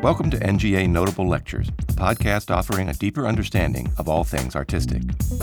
Welcome to NGA Notable Lectures, a podcast offering a deeper understanding of all things artistic.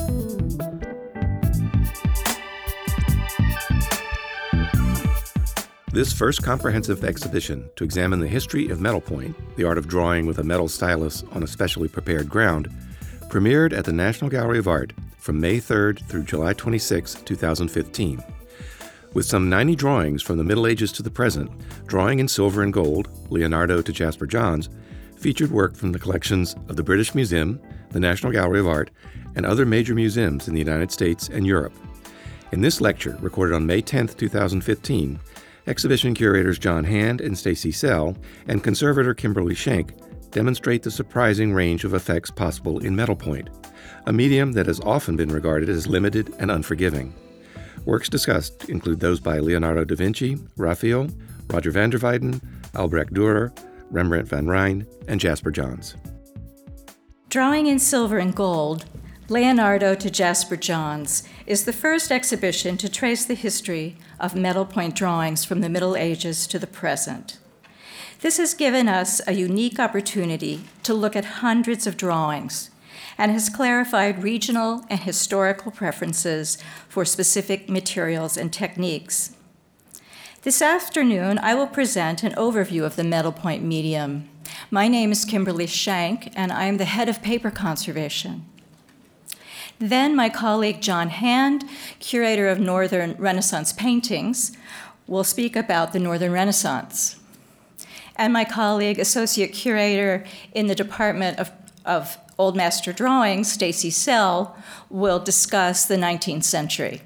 This first comprehensive exhibition to examine the history of metal point, the art of drawing with a metal stylus on a specially prepared ground, premiered at the National Gallery of Art from May 3rd through July 26, 2015. With some 90 drawings from the Middle Ages to the present, drawing in silver and gold, Leonardo to Jasper Johns, featured work from the collections of the British Museum, the National Gallery of Art, and other major museums in the United States and Europe. In this lecture, recorded on May 10, 2015, exhibition curators John Hand and Stacy Sell and conservator Kimberly Schenk demonstrate the surprising range of effects possible in metal point, a medium that has often been regarded as limited and unforgiving. Works discussed include those by Leonardo da Vinci, Raphael, Roger van der Weyden, Albrecht Dürer, Rembrandt van Rijn, and Jasper Johns. Drawing in Silver and Gold, Leonardo to Jasper Johns is the first exhibition to trace the history of metal point drawings from the Middle Ages to the present. This has given us a unique opportunity to look at hundreds of drawings and has clarified regional and historical preferences for specific materials and techniques. This afternoon, I will present an overview of the metal point medium. My name is Kimberly Schenk, and I am the head of paper conservation. Then my colleague John Hand, curator of Northern Renaissance paintings, will speak about the Northern Renaissance. And my colleague, associate curator in the Department of Old Master Drawing, Stacy Sell, will discuss the 19th century.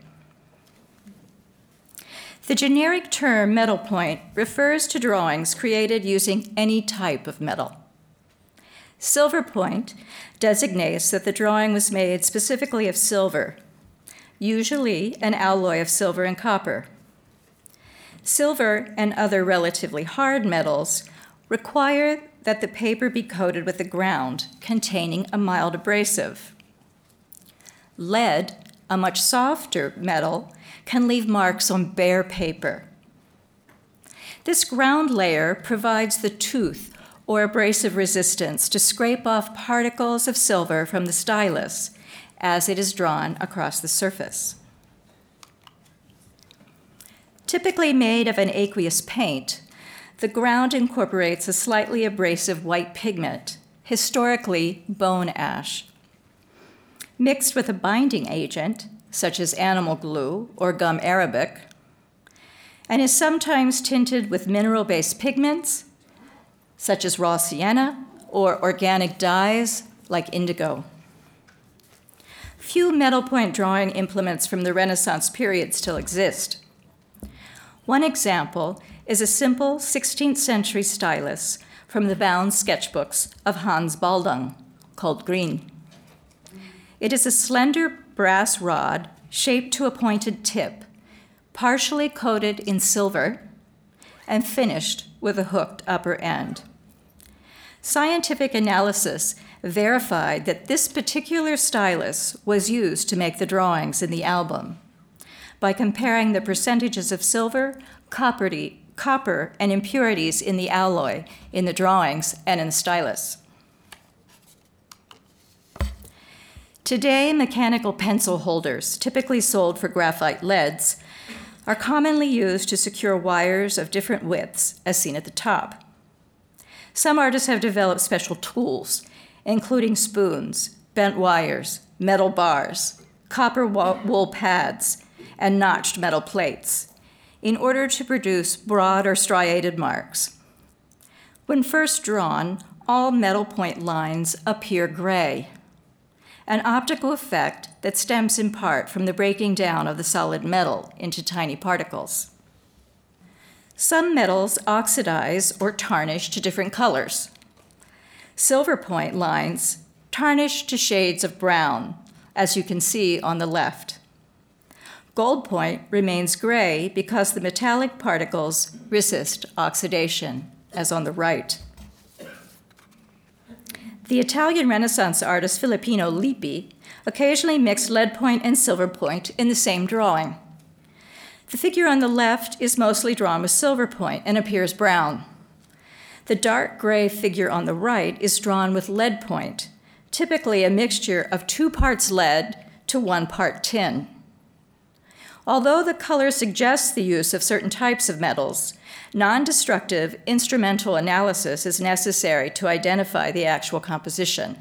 The generic term metal point refers to drawings created using any type of metal. Silver point designates that the drawing was made specifically of silver, usually an alloy of silver and copper. Silver and other relatively hard metals require that the paper be coated with a ground containing a mild abrasive. Lead, a much softer metal, can leave marks on bare paper. This ground layer provides the tooth or abrasive resistance to scrape off particles of silver from the stylus as it is drawn across the surface. Typically made of an aqueous paint, the ground incorporates a slightly abrasive white pigment, historically bone ash. Mixed with a binding agent, such as animal glue or gum arabic, and is sometimes tinted with mineral-based pigments, such as raw sienna, or organic dyes like indigo. Few metal point drawing implements from the Renaissance period still exist. One example is a simple 16th century stylus from the bound sketchbooks of Hans Baldung, called Green. It is a slender brass rod shaped to a pointed tip, partially coated in silver and finished with a hooked upper end. Scientific analysis verified that this particular stylus was used to make the drawings in the album by comparing the percentages of silver, copper, and impurities in the alloy in the drawings and in the stylus. Today, mechanical pencil holders, typically sold for graphite leads, are commonly used to secure wires of different widths, as seen at the top. Some artists have developed special tools, including spoons, bent wires, metal bars, copper wool pads, and notched metal plates, in order to produce broad or striated marks. When first drawn, all metal point lines appear gray, an optical effect that stems in part from the breaking down of the solid metal into tiny particles. Some metals oxidize or tarnish to different colors. Silver point lines tarnish to shades of brown, as you can see on the left. Gold point remains gray because the metallic particles resist oxidation, as on the right. The Italian Renaissance artist Filippino Lippi occasionally mixed lead point and silver point in the same drawing. The figure on the left is mostly drawn with silver point and appears brown. The dark gray figure on the right is drawn with lead point, typically a mixture of 2 parts lead to 1 part tin. Although the color suggests the use of certain types of metals, non-destructive instrumental analysis is necessary to identify the actual composition.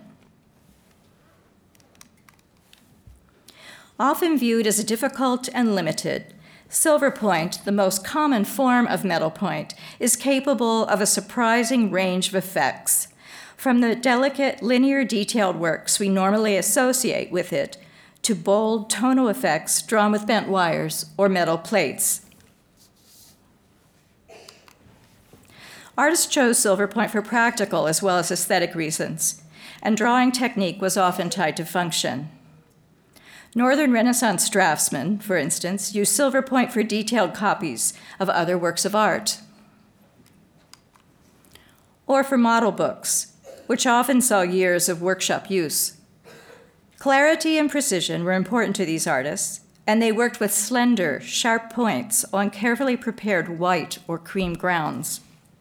Often viewed as difficult and limited, silver point, the most common form of metal point, is capable of a surprising range of effects, from the delicate linear detailed works we normally associate with it to bold tonal effects drawn with bent wires or metal plates. Artists chose silver point for practical as well as aesthetic reasons, and drawing technique was often tied to function. Northern Renaissance draftsmen, for instance, used silver point for detailed copies of other works of art, or for model books, which often saw years of workshop use. Clarity and precision were important to these artists, and they worked with slender, sharp points on carefully prepared white or cream grounds.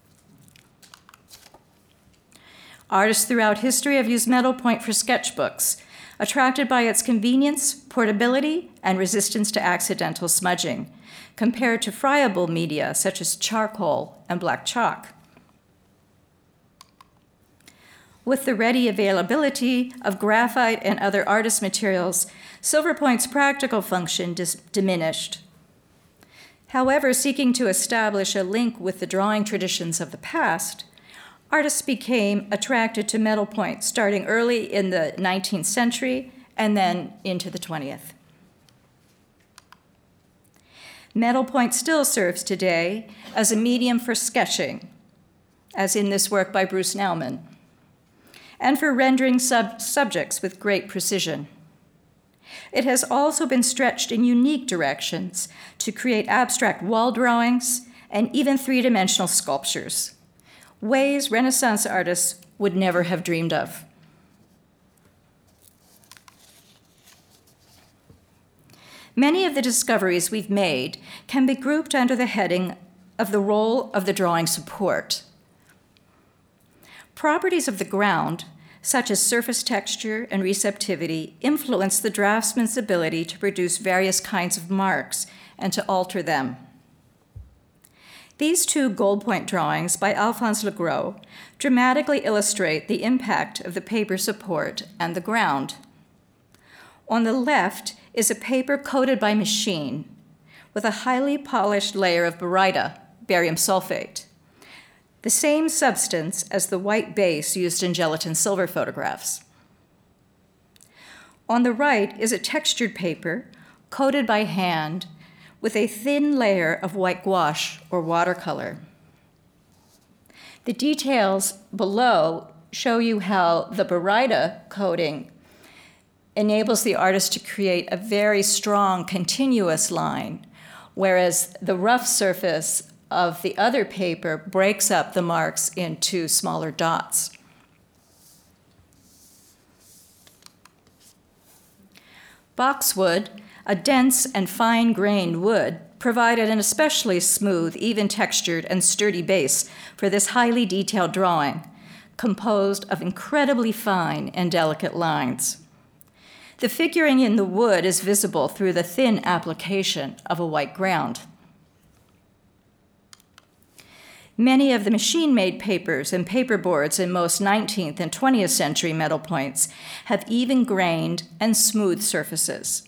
Artists throughout history have used metal point for sketchbooks, attracted by its convenience, portability, and resistance to accidental smudging, compared to friable media such as charcoal and black chalk. With the ready availability of graphite and other artist materials, silver point's practical function diminished. However, seeking to establish a link with the drawing traditions of the past, artists became attracted to metal point starting early in the 19th century and then into the 20th. Metal point still serves today as a medium for sketching, as in this work by Bruce Nauman, and for rendering subjects with great precision. It has also been stretched in unique directions to create abstract wall drawings and even three-dimensional sculptures, ways Renaissance artists would never have dreamed of. Many of the discoveries we've made can be grouped under the heading of the role of the drawing support. Properties of the ground, such as surface texture and receptivity, influence the draftsman's ability to produce various kinds of marks and to alter them. These 2 gold point drawings by Alphonse Legros dramatically illustrate the impact of the paper support and the ground. On the left is a paper coated by machine with a highly polished layer of baryta, barium sulfate, the same substance as the white base used in gelatin silver photographs. On the right is a textured paper coated by hand with a thin layer of white gouache or watercolor. The details below show you how the baryta coating enables the artist to create a very strong, continuous line, whereas the rough surface of the other paper breaks up the marks into smaller dots. Boxwood, a dense and fine-grained wood, provided an especially smooth, even-textured, and sturdy base for this highly detailed drawing, composed of incredibly fine and delicate lines. The figuring in the wood is visible through the thin application of a white ground. Many of the machine-made papers and paperboards in most 19th and 20th century metal points have even-grained and smooth surfaces.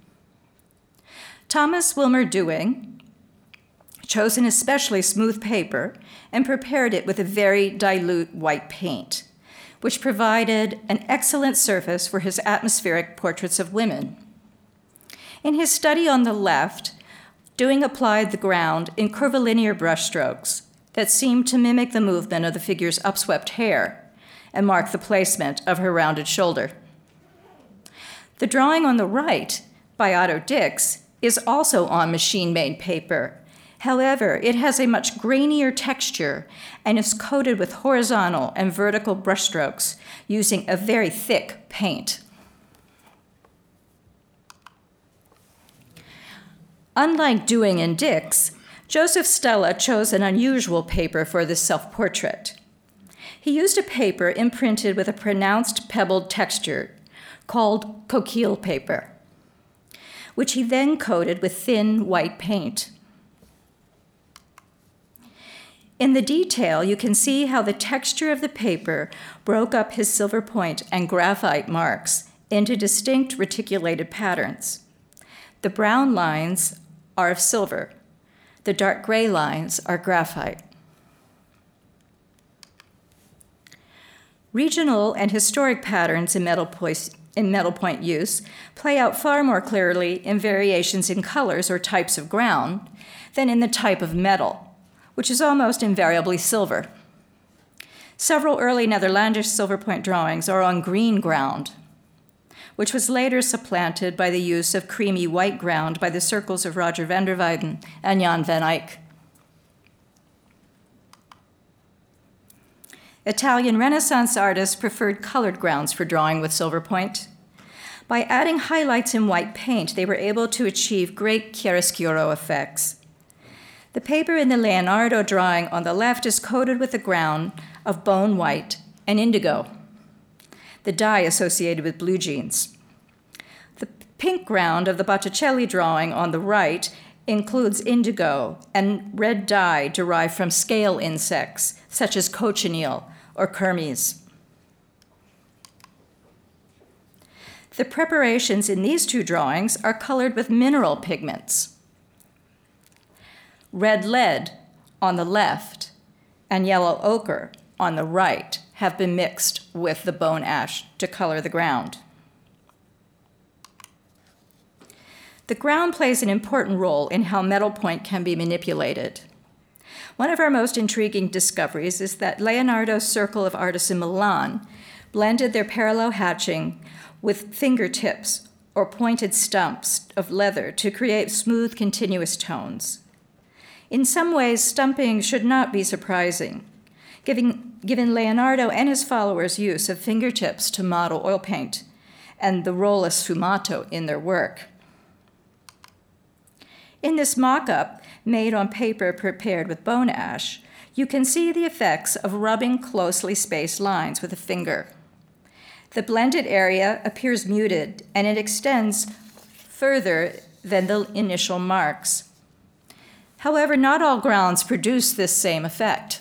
Thomas Wilmer Dewing chose an especially smooth paper and prepared it with a very dilute white paint, which provided an excellent surface for his atmospheric portraits of women. In his study on the left, Dewing applied the ground in curvilinear brushstrokes that seemed to mimic the movement of the figure's upswept hair and mark the placement of her rounded shoulder. The drawing on the right, by Otto Dix, is also on machine-made paper. However, it has a much grainier texture and is coated with horizontal and vertical brushstrokes using a very thick paint. Unlike Dewing and Dix, Joseph Stella chose an unusual paper for this self-portrait. He used a paper imprinted with a pronounced pebbled texture called coquille paper, which he then coated with thin white paint. In the detail, you can see how the texture of the paper broke up his silver point and graphite marks into distinct reticulated patterns. The brown lines are of silver. The dark gray lines are graphite. Regional and historic patterns in metal point use play out far more clearly in variations in colors or types of ground than in the type of metal, which is almost invariably silver. Several early Netherlandish silver point drawings are on green ground, which was later supplanted by the use of creamy white ground by the circles of Roger van der Weyden and Jan van Eyck. Italian Renaissance artists preferred colored grounds for drawing with silver point. By adding highlights in white paint, they were able to achieve great chiaroscuro effects. The paper in the Leonardo drawing on the left is coated with a ground of bone white and indigo, the dye associated with blue jeans. The pink ground of the Botticelli drawing on the right includes indigo and red dye derived from scale insects, such as cochineal or kermes. The preparations in these two drawings are colored with mineral pigments. Red lead on the left and yellow ochre on the right have been mixed with the bone ash to color the ground. The ground plays an important role in how metal point can be manipulated. One of our most intriguing discoveries is that Leonardo's Circle of Artists in Milan blended their parallel hatching with fingertips or pointed stumps of leather to create smooth, continuous tones. In some ways, stumping should not be surprising, given Leonardo and his followers' use of fingertips to model oil paint and the role of sfumato in their work. In this mock-up, made on paper prepared with bone ash, you can see the effects of rubbing closely spaced lines with a finger. The blended area appears muted, and it extends further than the initial marks. However, not all grounds produce this same effect.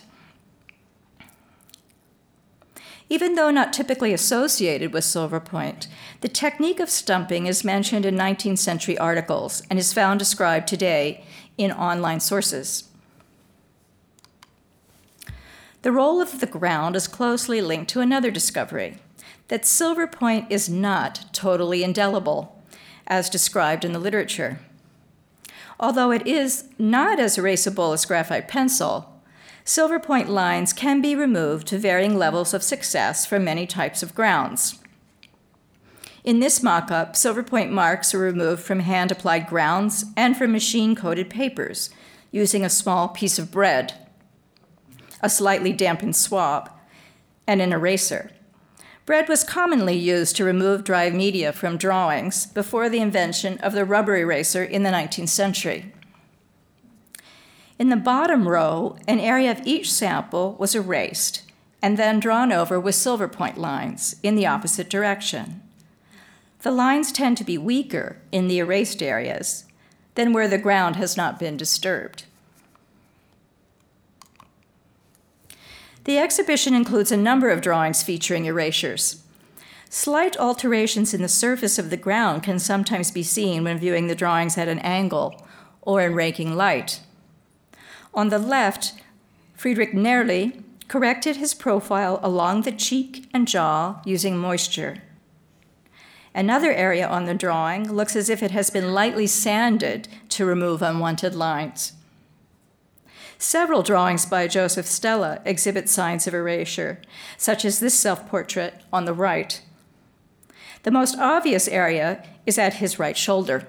Even though not typically associated with silver point, the technique of stumping is mentioned in 19th century articles and is found described today in online sources. The role of the ground is closely linked to another discovery, that silver point is not totally indelible, as described in the literature. Although it is not as erasable as graphite pencil, silver point lines can be removed to varying levels of success from many types of grounds. In this mock-up, silver point marks are removed from hand-applied grounds and from machine-coated papers using a small piece of bread, a slightly dampened swab, and an eraser. Bread was commonly used to remove dry media from drawings before the invention of the rubber eraser in the 19th century. In the bottom row, an area of each sample was erased and then drawn over with silver point lines in the opposite direction. The lines tend to be weaker in the erased areas than where the ground has not been disturbed. The exhibition includes a number of drawings featuring erasures. Slight alterations in the surface of the ground can sometimes be seen when viewing the drawings at an angle or in raking light. On the left, Friedrich Nerli corrected his profile along the cheek and jaw using moisture. Another area on the drawing looks as if it has been lightly sanded to remove unwanted lines. Several drawings by Joseph Stella exhibit signs of erasure, such as this self-portrait on the right. The most obvious area is at his right shoulder.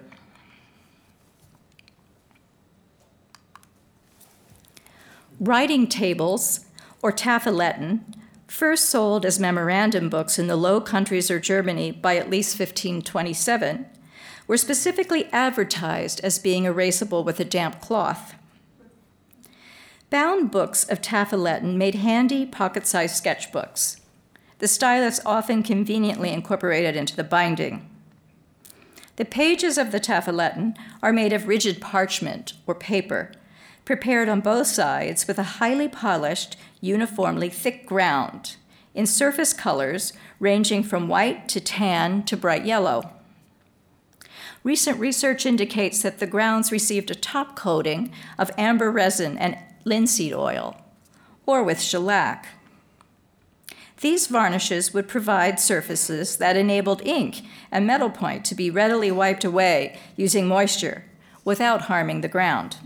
Writing tables, or Tafellatten, first sold as memorandum books in the Low Countries or Germany by at least 1527, were specifically advertised as being erasable with a damp cloth. Bound books of taffeletton made handy pocket-sized sketchbooks. The stylus often conveniently incorporated into the binding. The pages of the taffeletton are made of rigid parchment or paper, prepared on both sides with a highly polished, uniformly thick ground, in surface colors ranging from white to tan to bright yellow. Recent research indicates that the grounds received a top coating of amber resin and linseed oil, or with shellac. These varnishes would provide surfaces that enabled ink and metal point to be readily wiped away using moisture without harming the ground.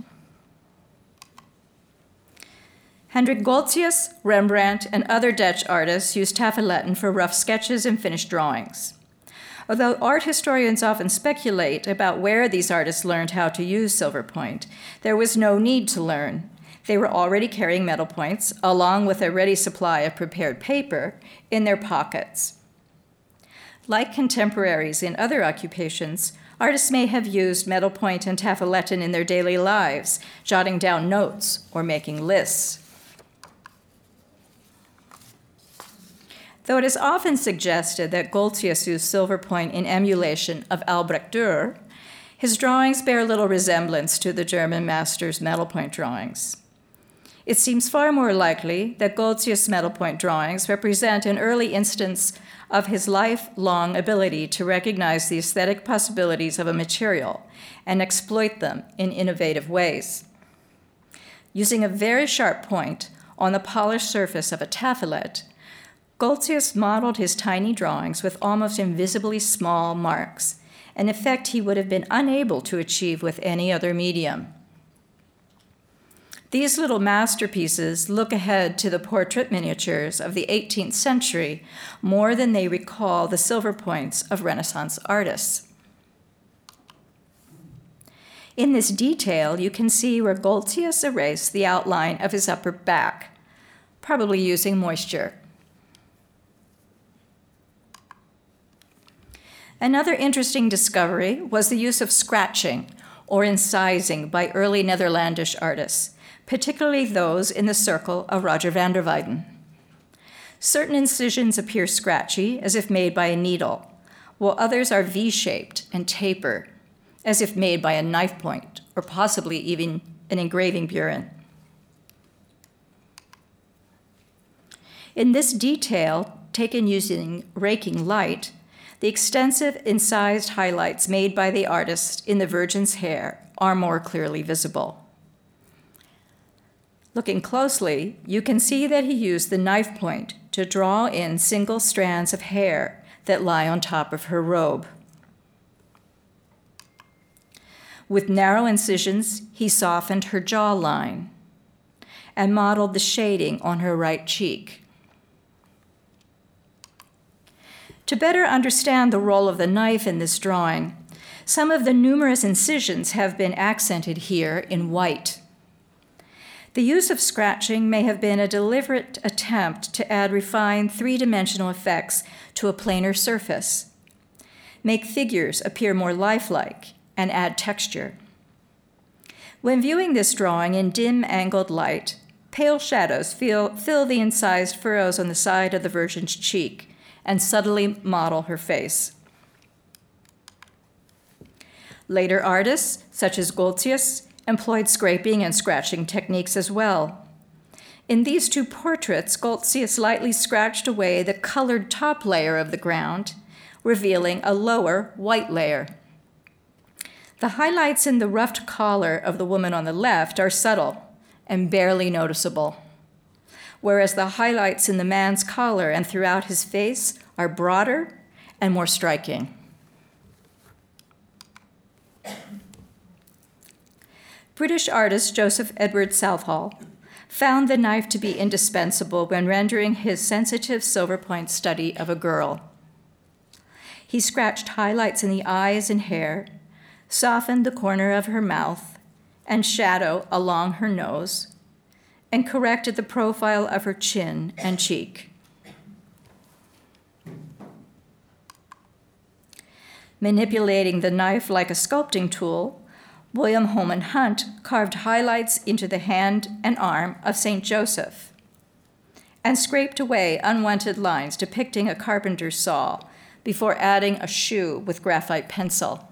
Hendrik Goltzius, Rembrandt, and other Dutch artists used taffeletton for rough sketches and finished drawings. Although art historians often speculate about where these artists learned how to use silver point, there was no need to learn. They were already carrying metal points, along with a ready supply of prepared paper, in their pockets. Like contemporaries in other occupations, artists may have used metal point and taffeletton in their daily lives, jotting down notes or making lists. Though it is often suggested that Goltzius used silver point in emulation of Albrecht Dürer, his drawings bear little resemblance to the German master's metal point drawings. It seems far more likely that Goltzius' metal point drawings represent an early instance of his lifelong ability to recognize the aesthetic possibilities of a material and exploit them in innovative ways. Using a very sharp point on the polished surface of a taffelet, Goltzius modeled his tiny drawings with almost invisibly small marks, an effect he would have been unable to achieve with any other medium. These little masterpieces look ahead to the portrait miniatures of the 18th century more than they recall the silver points of Renaissance artists. In this detail, you can see where Goltzius erased the outline of his upper back, probably using moisture. Another interesting discovery was the use of scratching or incising by early Netherlandish artists, particularly those in the circle of Roger van der Weyden. Certain incisions appear scratchy, as if made by a needle, while others are V-shaped and taper, as if made by a knife point, or possibly even an engraving burin. In this detail, taken using raking light, the extensive incised highlights made by the artist in the Virgin's hair are more clearly visible. Looking closely, you can see that he used the knife point to draw in single strands of hair that lie on top of her robe. With narrow incisions, he softened her jawline and modeled the shading on her right cheek. To better understand the role of the knife in this drawing, some of the numerous incisions have been accented here in white. The use of scratching may have been a deliberate attempt to add refined three-dimensional effects to a planar surface, make figures appear more lifelike, and add texture. When viewing this drawing in dim angled light, pale shadows fill the incised furrows on the side of the Virgin's cheek and subtly model her face. Later artists, such as Goltzius, employed scraping and scratching techniques as well. In these two portraits, Goltzius lightly scratched away the colored top layer of the ground, revealing a lower white layer. The highlights in the ruffed collar of the woman on the left are subtle and barely noticeable, whereas the highlights in the man's collar and throughout his face are broader and more striking. British artist Joseph Edward Southall found the knife to be indispensable when rendering his sensitive silver point study of a girl. He scratched highlights in the eyes and hair, softened the corner of her mouth and shadow along her nose, and corrected the profile of her chin and cheek. Manipulating the knife like a sculpting tool, William Holman Hunt carved highlights into the hand and arm of St. Joseph and scraped away unwanted lines depicting a carpenter's saw before adding a shoe with graphite pencil.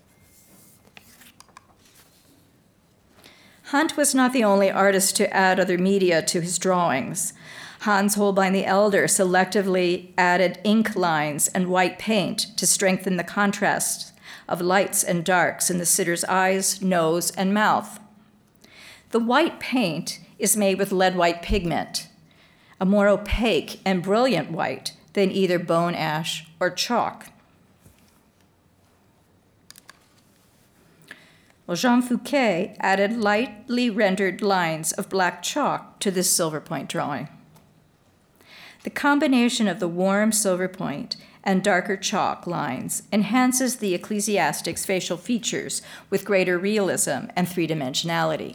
Hunt was not the only artist to add other media to his drawings. Hans Holbein the Elder selectively added ink lines and white paint to strengthen the contrast of lights and darks in the sitter's eyes, nose, and mouth. The white paint is made with lead white pigment, a more opaque and brilliant white than either bone ash or chalk. Well, Jean Fouquet added lightly rendered lines of black chalk to this silver point drawing. The combination of the warm silver point and darker chalk lines enhances the ecclesiastic's facial features with greater realism and three-dimensionality.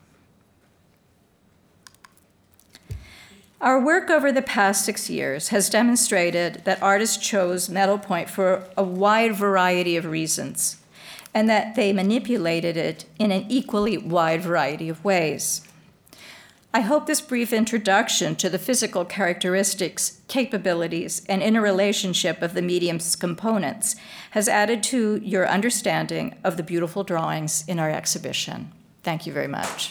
Our work over the past 6 years has demonstrated that artists chose metal point for a wide variety of reasons, and that they manipulated it in an equally wide variety of ways. I hope this brief introduction to the physical characteristics, capabilities, and interrelationship of the medium's components has added to your understanding of the beautiful drawings in our exhibition. Thank you very much.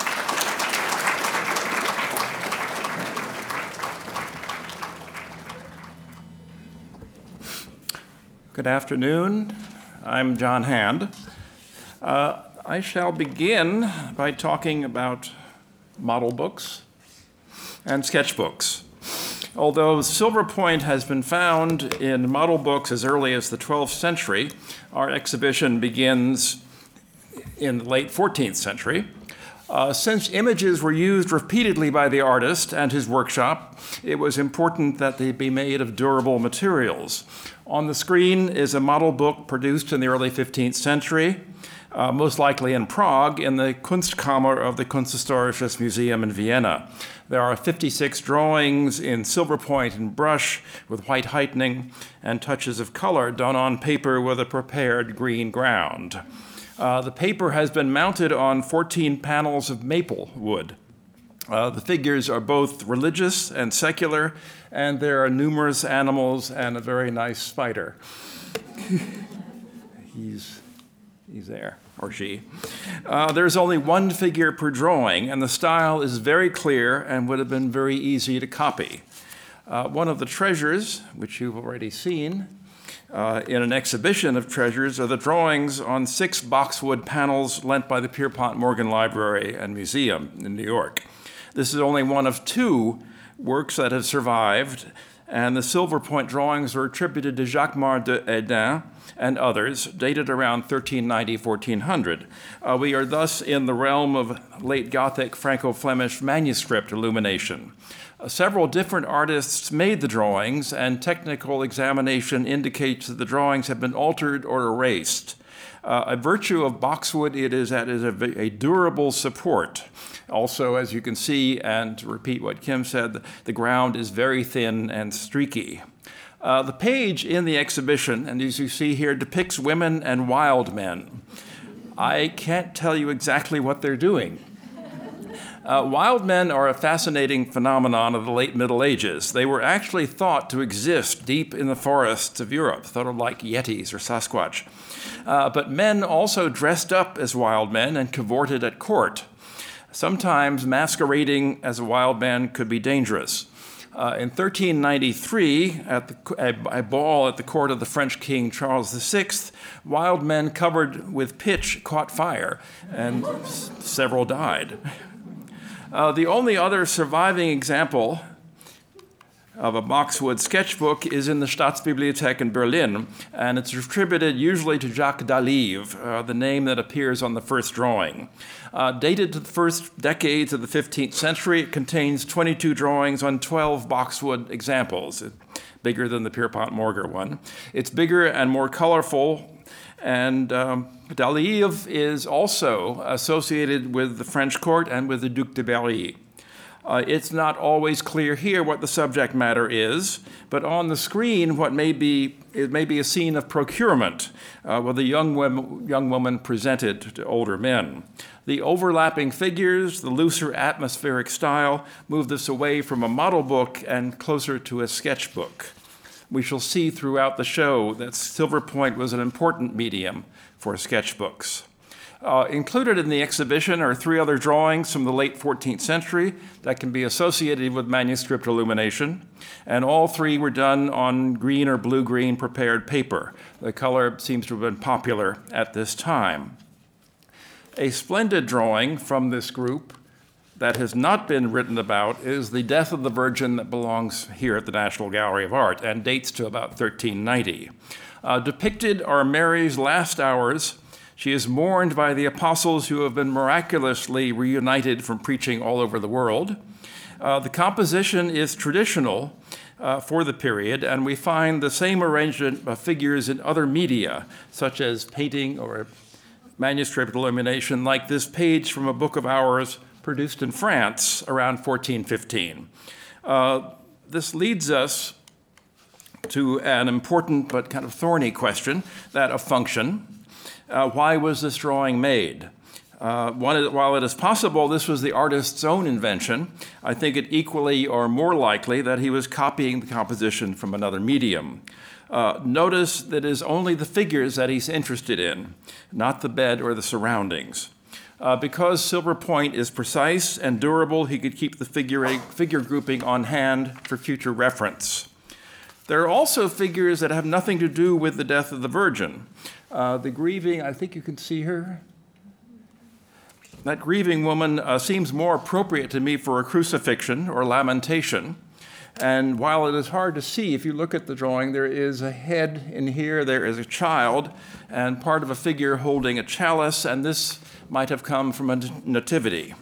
Good afternoon. I'm John Hand. I shall begin by talking about model books and sketchbooks. Although silver point has been found in model books as early as the 12th century, our exhibition begins in the late 14th century. Since images were used repeatedly by the artist and his workshop, it was important that they be made of durable materials. On the screen is a model book produced in the early 15th century, most likely in Prague, in the Kunstkammer of the Kunsthistorisches Museum in Vienna. There are 56 drawings in silver point and brush with white heightening and touches of color done on paper with a prepared green ground. The paper has been mounted on 14 panels of maple wood. The figures are both religious and secular, and there are numerous animals and a very nice spider. He's there, or she. There's only one figure per drawing, and the style is very clear and would have been very easy to copy. One of the treasures, which you've already seen, in an exhibition of treasures, are the drawings on 6 boxwood panels lent by the Pierpont Morgan Library and Museum in New York. This is only one of 2 works that have survived, and the silver point drawings are attributed to Jacquemart de Hedin and others, dated around 1390-1400. We are thus in the realm of late Gothic Franco-Flemish manuscript illumination. Several different artists made the drawings, and technical examination indicates that the drawings have been altered or erased. A virtue of boxwood it is that it is a durable support. Also, as you can see, and to repeat what Kim said, the ground is very thin and streaky. The page in the exhibition, and as you see here, depicts women and wild men. I can't tell you exactly what they're doing. Wild men are a fascinating phenomenon of the late Middle Ages. They were actually thought to exist deep in the forests of Europe, sort of like Yetis or Sasquatch. But men also dressed up as wild men and cavorted at court. Sometimes masquerading as a wild man could be dangerous. In 1393, at a ball at the court of the French king Charles VI, wild men covered with pitch caught fire, and several died. The only other surviving example of a boxwood sketchbook is in the Staatsbibliothek in Berlin, and it's attributed usually to Jacques Dalive, the name that appears on the first drawing. Dated to the first decades of the 15th century, it contains 22 drawings on 12 boxwood examples, bigger than the Pierpont Morgan one. It's bigger and more colorful, and Dalive is also associated with the French court and with the Duc de Berry. It's not always clear here what the subject matter is, but on the screen, it may be a scene of procurement with a young woman presented to older men. The overlapping figures, the looser atmospheric style move this away from a model book and closer to a sketchbook. We shall see throughout the show that silver point was an important medium for sketchbooks. Included in the exhibition are 3 other drawings from the late 14th century that can be associated with manuscript illumination, and all 3 were done on green or blue-green prepared paper. The color seems to have been popular at this time. A splendid drawing from this group that has not been written about is the Death of the Virgin that belongs here at the National Gallery of Art and dates to about 1390. Depicted are Mary's last hours. She is mourned by the apostles who have been miraculously reunited from preaching all over the world. The composition is traditional for the period, and we find the same arrangement of figures in other media, such as painting or manuscript illumination, like this page from a book of Hours produced in France around 1415. This leads us to an important but kind of thorny question, that of function. Why was this drawing made? While it is possible this was the artist's own invention, I think it equally or more likely that he was copying the composition from another medium. Notice that it is only the figures that he's interested in, not the bed or the surroundings. Because silver point is precise and durable, he could keep the figure grouping on hand for future reference. There are also figures that have nothing to do with the death of the Virgin. The grieving, I think you can see her. That grieving woman seems more appropriate to me for a crucifixion or lamentation. And while it is hard to see, if you look at the drawing, there is a head in here, there is a child, and part of a figure holding a chalice, and this might have come from a nativity.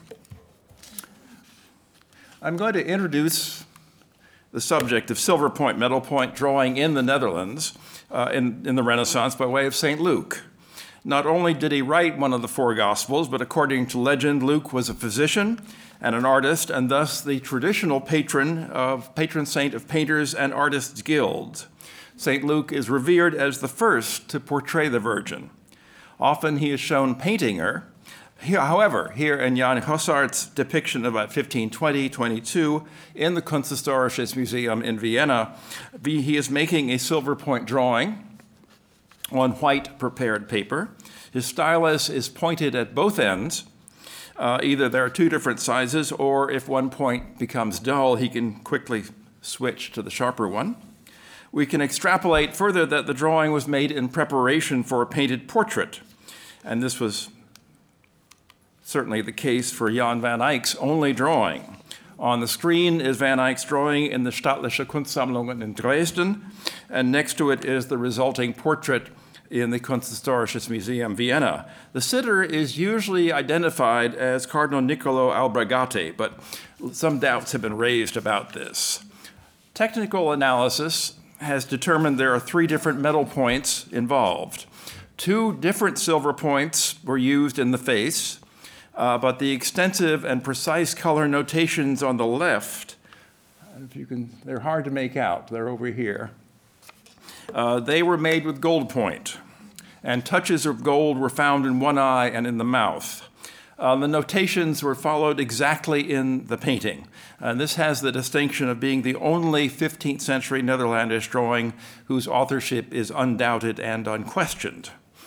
I'm going to introduce the subject of silver point, metal point drawing in the Netherlands in the Renaissance by way of St. Luke. Not only did he write one of the 4 Gospels, but according to legend, Luke was a physician and an artist, and thus the traditional patron saint of painters and artists' guilds. St. Luke is revered as the first to portray the Virgin. Often he is shown painting her. However, here in Jan Gossart's depiction of about 1520-22 in the Kunsthistorisches Museum in Vienna, he is making a silver point drawing on white prepared paper. His stylus is pointed at both ends. Either there are 2 different sizes, or if one point becomes dull, he can quickly switch to the sharper one. We can extrapolate further that the drawing was made in preparation for a painted portrait, and this was certainly the case for Jan van Eyck's only drawing. On the screen is Van Eyck's drawing in the Staatliche Kunstsammlungen in Dresden, and next to it is the resulting portrait in the Kunsthistorisches Museum, Vienna. The sitter is usually identified as Cardinal Niccolo Albrigati, but some doubts have been raised about this. Technical analysis has determined there are 3 different metal points involved. 2 different silver points were used in the face, but the extensive and precise color notations on the left, they're hard to make out, they're over here. They were made with gold point, and touches of gold were found in one eye and in the mouth. The notations were followed exactly in the painting, and this has the distinction of being the only 15th century Netherlandish drawing whose authorship is undoubted and unquestioned.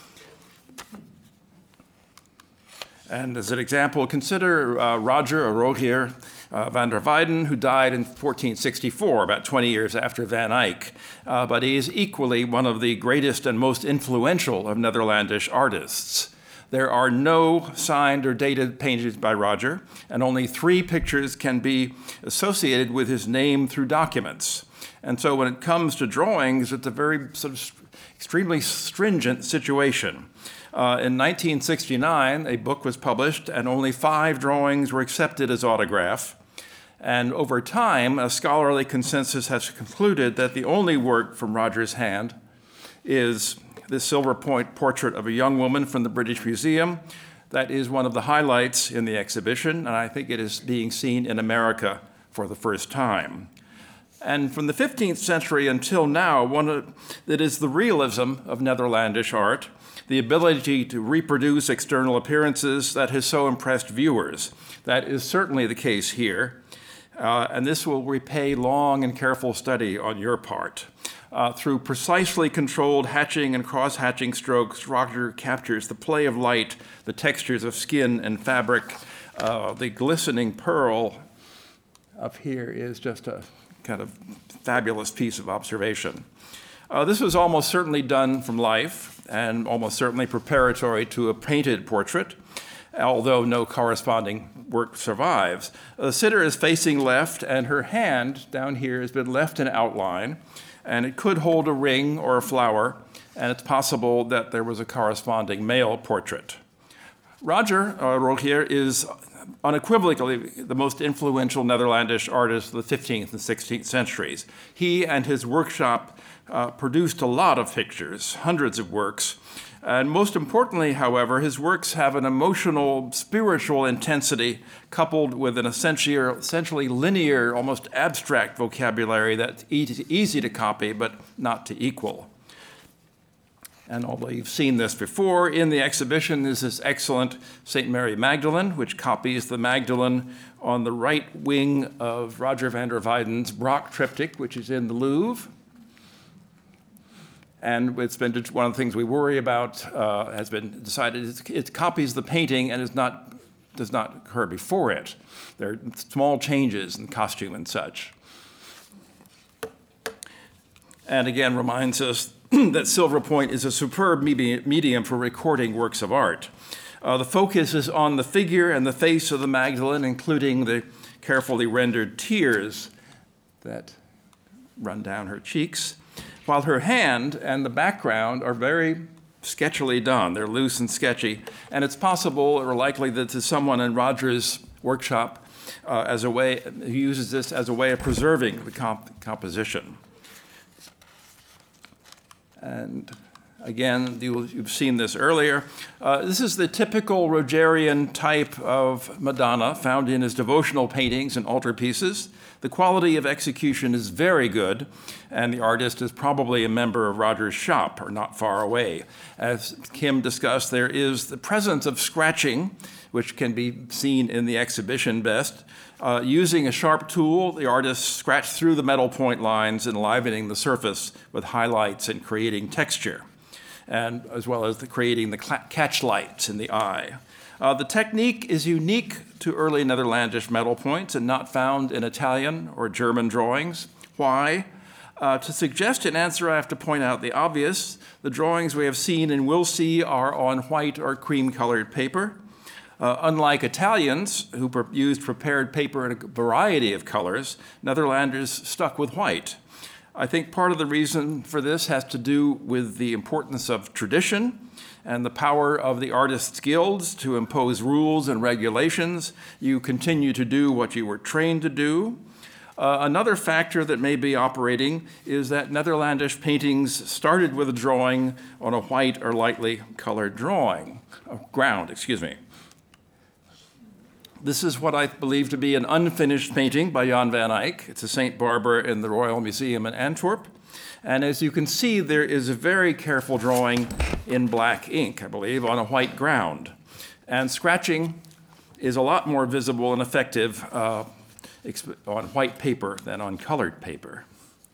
And as an example, consider Rogier van der Weyden, who died in 1464, about 20 years after Van Eyck. But he is equally one of the greatest and most influential of Netherlandish artists. There are no signed or dated paintings by Roger, and only 3 pictures can be associated with his name through documents. And so when it comes to drawings, it's a very sort of extremely stringent situation. In 1969, a book was published, and only 5 drawings were accepted as autograph. And over time, a scholarly consensus has concluded that the only work from Roger's hand is this silver point portrait of a young woman from the British Museum, That is one of the highlights in the exhibition, and I think it is being seen in America for the first time. And from the 15th century until now, that is the realism of Netherlandish art, the ability to reproduce external appearances that has so impressed viewers. That is certainly the case here, and this will repay long and careful study on your part. Through precisely controlled hatching and cross-hatching strokes, Roger captures the play of light, the textures of skin and fabric. The glistening pearl up here is just a kind of fabulous piece of observation. This was almost certainly done from life and almost certainly preparatory to a painted portrait, although no corresponding work survives. The sitter is facing left, and her hand down here has been left in outline, and it could hold a ring or a flower, and it's possible that there was a corresponding male portrait. Roger Rogier is unequivocally the most influential Netherlandish artist of the 15th and 16th centuries. He and his workshop produced a lot of pictures, hundreds of works, and most importantly, however, his works have an emotional, spiritual intensity coupled with an essentially linear, almost abstract vocabulary that's easy to copy but not to equal. And although you've seen this before, in the exhibition is this excellent St. Mary Magdalene, which copies the Magdalene on the right wing of Roger van der Weyden's Brock triptych, which is in the Louvre. And it's been one of the things we worry about, has been decided, it copies the painting and does not occur before it. There are small changes in costume and such. And again, reminds us that silver point is a superb medium for recording works of art. The focus is on the figure and the face of the Magdalene, including the carefully rendered tears that run down her cheeks, while her hand and the background are very sketchily done. They're loose and sketchy, and it's possible or likely that there's someone in Roger's workshop who uses this as a way of preserving the composition. And again, you've seen this earlier. This is the typical Rogerian type of Madonna found in his devotional paintings and altarpieces. The quality of execution is very good, and the artist is probably a member of Roger's shop or not far away. As Kim discussed, there is the presence of scratching, which can be seen in the exhibition best. Using a sharp tool, the artist scratched through the metal point lines, enlivening the surface with highlights and creating texture, and as well as creating the catch lights in the eye. The technique is unique to early Netherlandish metal points and not found in Italian or German drawings. Why? To suggest an answer, I have to point out the obvious. The drawings we have seen and will see are on white or cream-colored paper. Unlike Italians, who used prepared paper in a variety of colors, Netherlanders stuck with white. I think part of the reason for this has to do with the importance of tradition and the power of the artist's guilds to impose rules and regulations. You continue to do what you were trained to do. Another factor that may be operating is that Netherlandish paintings started with a drawing on a white or lightly colored ground. This is what I believe to be an unfinished painting by Jan van Eyck. It's a St. Barbara in the Royal Museum in Antwerp. And as you can see, there is a very careful drawing in black ink, I believe, on a white ground. And scratching is a lot more visible and effective on white paper than on colored paper.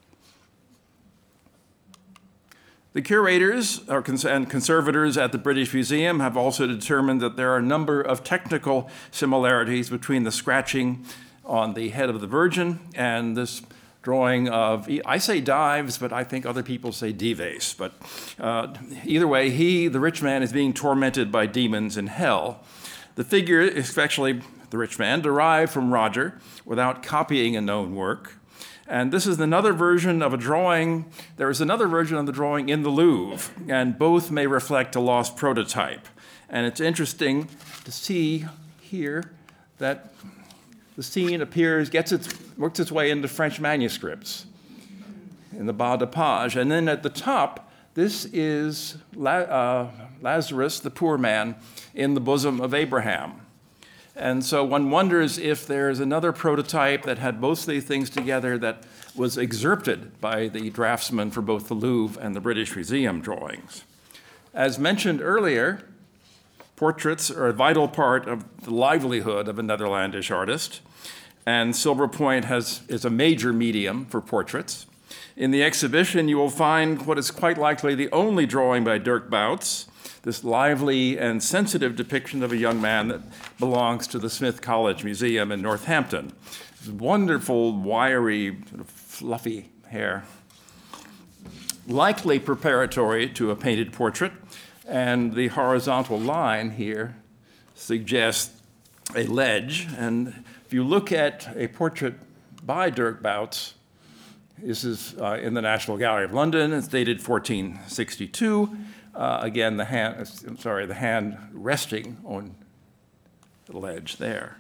The curators and conservators at the British Museum have also determined that there are a number of technical similarities between the scratching on the head of the Virgin and this drawing of, I say Dives, but I think other people say Dives. But either way, the rich man, is being tormented by demons in hell. The figure, especially the rich man, derived from Roger without copying a known work. And this is another version of a drawing. There is another version of the drawing in the Louvre, and both may reflect a lost prototype. And it's interesting to see here that the scene works its way into French manuscripts in the Bas de Page. And then at the top, this is Lazarus, the poor man, in the bosom of Abraham. And so one wonders if there's another prototype that had both these things together that was excerpted by the draftsman for both the Louvre and the British Museum drawings. As mentioned earlier, portraits are a vital part of the livelihood of a Netherlandish artist, and silver point is a major medium for portraits. In the exhibition, you will find what is quite likely the only drawing by Dirk Bouts, this lively and sensitive depiction of a young man that belongs to the Smith College Museum in Northampton. Wonderful, wiry, sort of fluffy hair, likely preparatory to a painted portrait, and the horizontal line here suggests a ledge. And if you look at a portrait by Dirk Bouts, this is in the National Gallery of London. It's dated 1462. Again, the hand resting on the ledge there.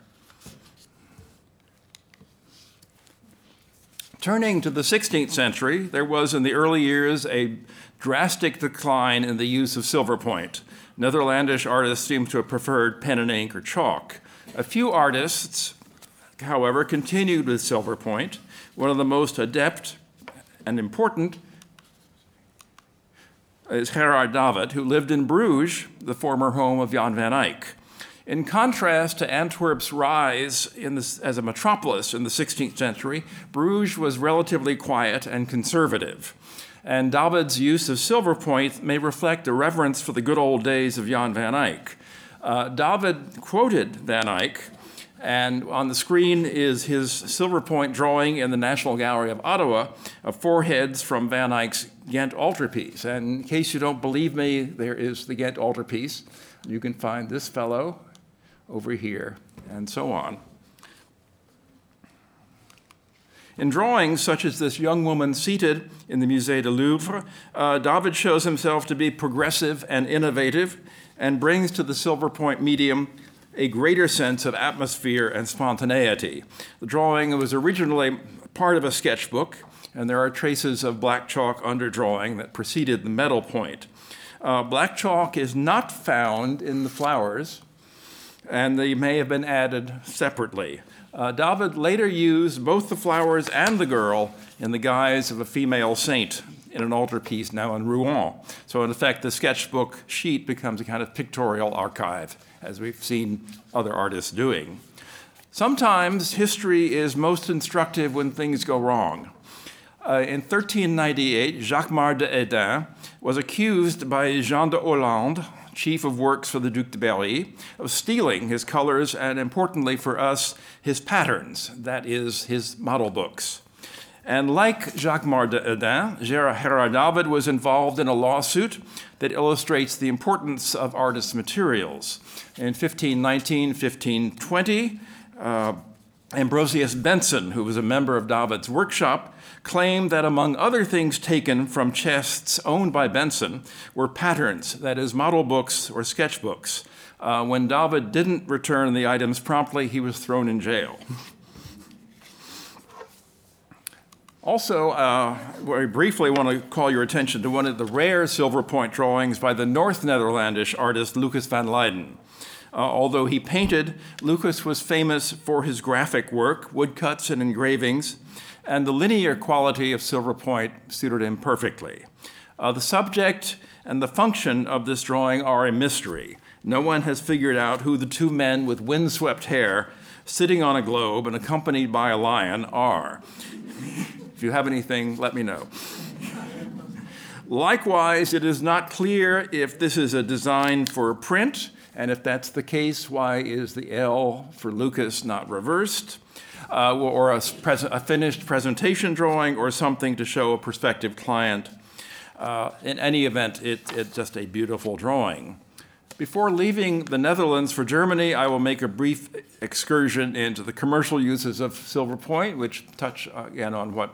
Turning to the 16th century, there was in the early years a drastic decline in the use of silver point. Netherlandish artists seem to have preferred pen and ink or chalk. A few artists, however, continued with silver point. One of the most adept and important is Gerard David, who lived in Bruges, the former home of Jan van Eyck. In contrast to Antwerp's rise as a metropolis in the 16th century, Bruges was relatively quiet and conservative. And David's use of silver point may reflect a reverence for the good old days of Jan van Eyck. David quoted Van Eyck, and on the screen is his silver point drawing in the National Gallery of Ottawa of four heads from Van Eyck's Ghent altarpiece. And in case you don't believe me, there is the Ghent altarpiece. You can find this fellow over here, and so on. In drawings such as this young woman seated in the Musée du Louvre, David shows himself to be progressive and innovative and brings to the silver point medium a greater sense of atmosphere and spontaneity. The drawing was originally part of a sketchbook, and there are traces of black chalk underdrawing that preceded the metal point. Black chalk is not found in the flowers, and they may have been added separately. David later used both the flowers and the girl in the guise of a female saint in an altarpiece now in Rouen. So in effect, the sketchbook sheet becomes a kind of pictorial archive, as we've seen other artists doing. Sometimes history is most instructive when things go wrong. In 1398, Jacquemart de Hedin was accused by Jean de Hollande, chief of works for the Duc de Berry, of stealing his colors and, importantly for us, his patterns, that is, his model books. And like Jacquemart de Hedin, Gerard David was involved in a lawsuit that illustrates the importance of artists' materials. In 1519, 1520, Ambrosius Benson, who was a member of David's workshop, claimed that among other things taken from chests owned by Benson were patterns, that is, model books or sketchbooks. When David didn't return the items promptly, he was thrown in jail. Also, very briefly want to call your attention to one of the rare silver point drawings by the North Netherlandish artist Lucas van Leyden. Although he painted, Lucas was famous for his graphic work, woodcuts and engravings, and the linear quality of silver point suited him perfectly. The subject and the function of this drawing are a mystery. No one has figured out who the two men with windswept hair sitting on a globe and accompanied by a lion are. If you have anything, let me know. Likewise, it is not clear if this is a design for print, and if that's the case, why is the L for Lucas not reversed? Or a finished presentation drawing or something to show a prospective client. In any event, it's just a beautiful drawing. Before leaving the Netherlands for Germany, I will make a brief excursion into the commercial uses of silver point, which touch again on what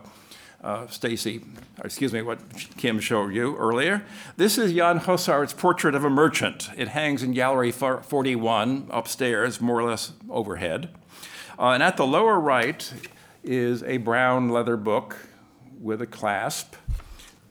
what Kim showed you earlier. This is Jan Hussard's portrait of a merchant. It hangs in Gallery 41 upstairs, more or less overhead. And at the lower right is a brown leather book with a clasp.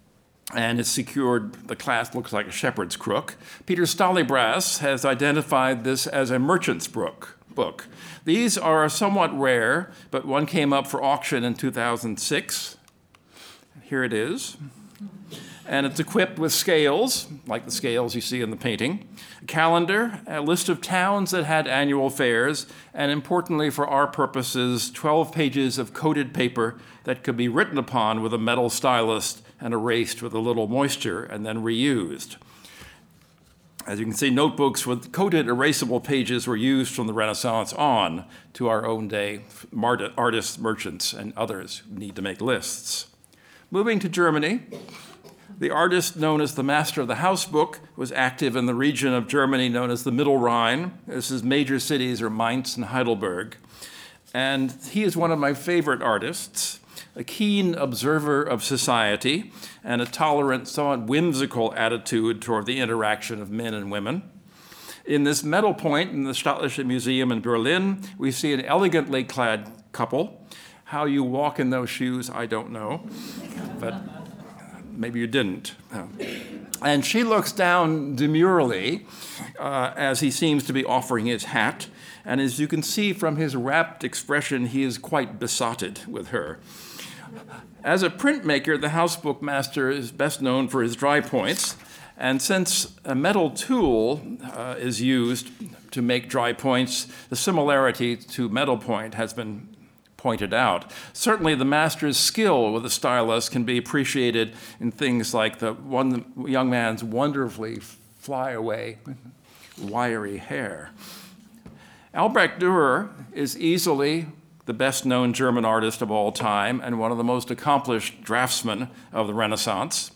and it's secured, the clasp looks like a shepherd's crook. Peter Stallybrass has identified this as a merchant's book. These are somewhat rare, but one came up for auction in 2006. Here it is. And it's equipped with scales, like the scales you see in the painting, a calendar, a list of towns that had annual fairs, and importantly for our purposes, 12 pages of coated paper that could be written upon with a metal stylus and erased with a little moisture and then reused. As you can see, notebooks with coated erasable pages were used from the Renaissance on to our own day artists, merchants, and others who need to make lists. Moving to Germany, the artist known as the Master of the House Book was active in the region of Germany known as the Middle Rhine. This is major cities are Mainz and Heidelberg. And he is one of my favorite artists, a keen observer of society and a tolerant, somewhat whimsical attitude toward the interaction of men and women. In this metal point in the Staatliche Museum in Berlin, we see an elegantly clad couple. How you walk in those shoes, I don't know, but maybe you didn't. And she looks down demurely as he seems to be offering his hat. And as you can see from his rapt expression, he is quite besotted with her. As a printmaker, the housebook master is best known for his dry points. And since a metal tool is used to make dry points, the similarity to metal point has been pointed out. Certainly the master's skill with the stylus can be appreciated in things like the one young man's wonderfully flyaway, wiry hair. Albrecht Dürer is easily the best-known German artist of all time and one of the most accomplished draftsmen of the Renaissance.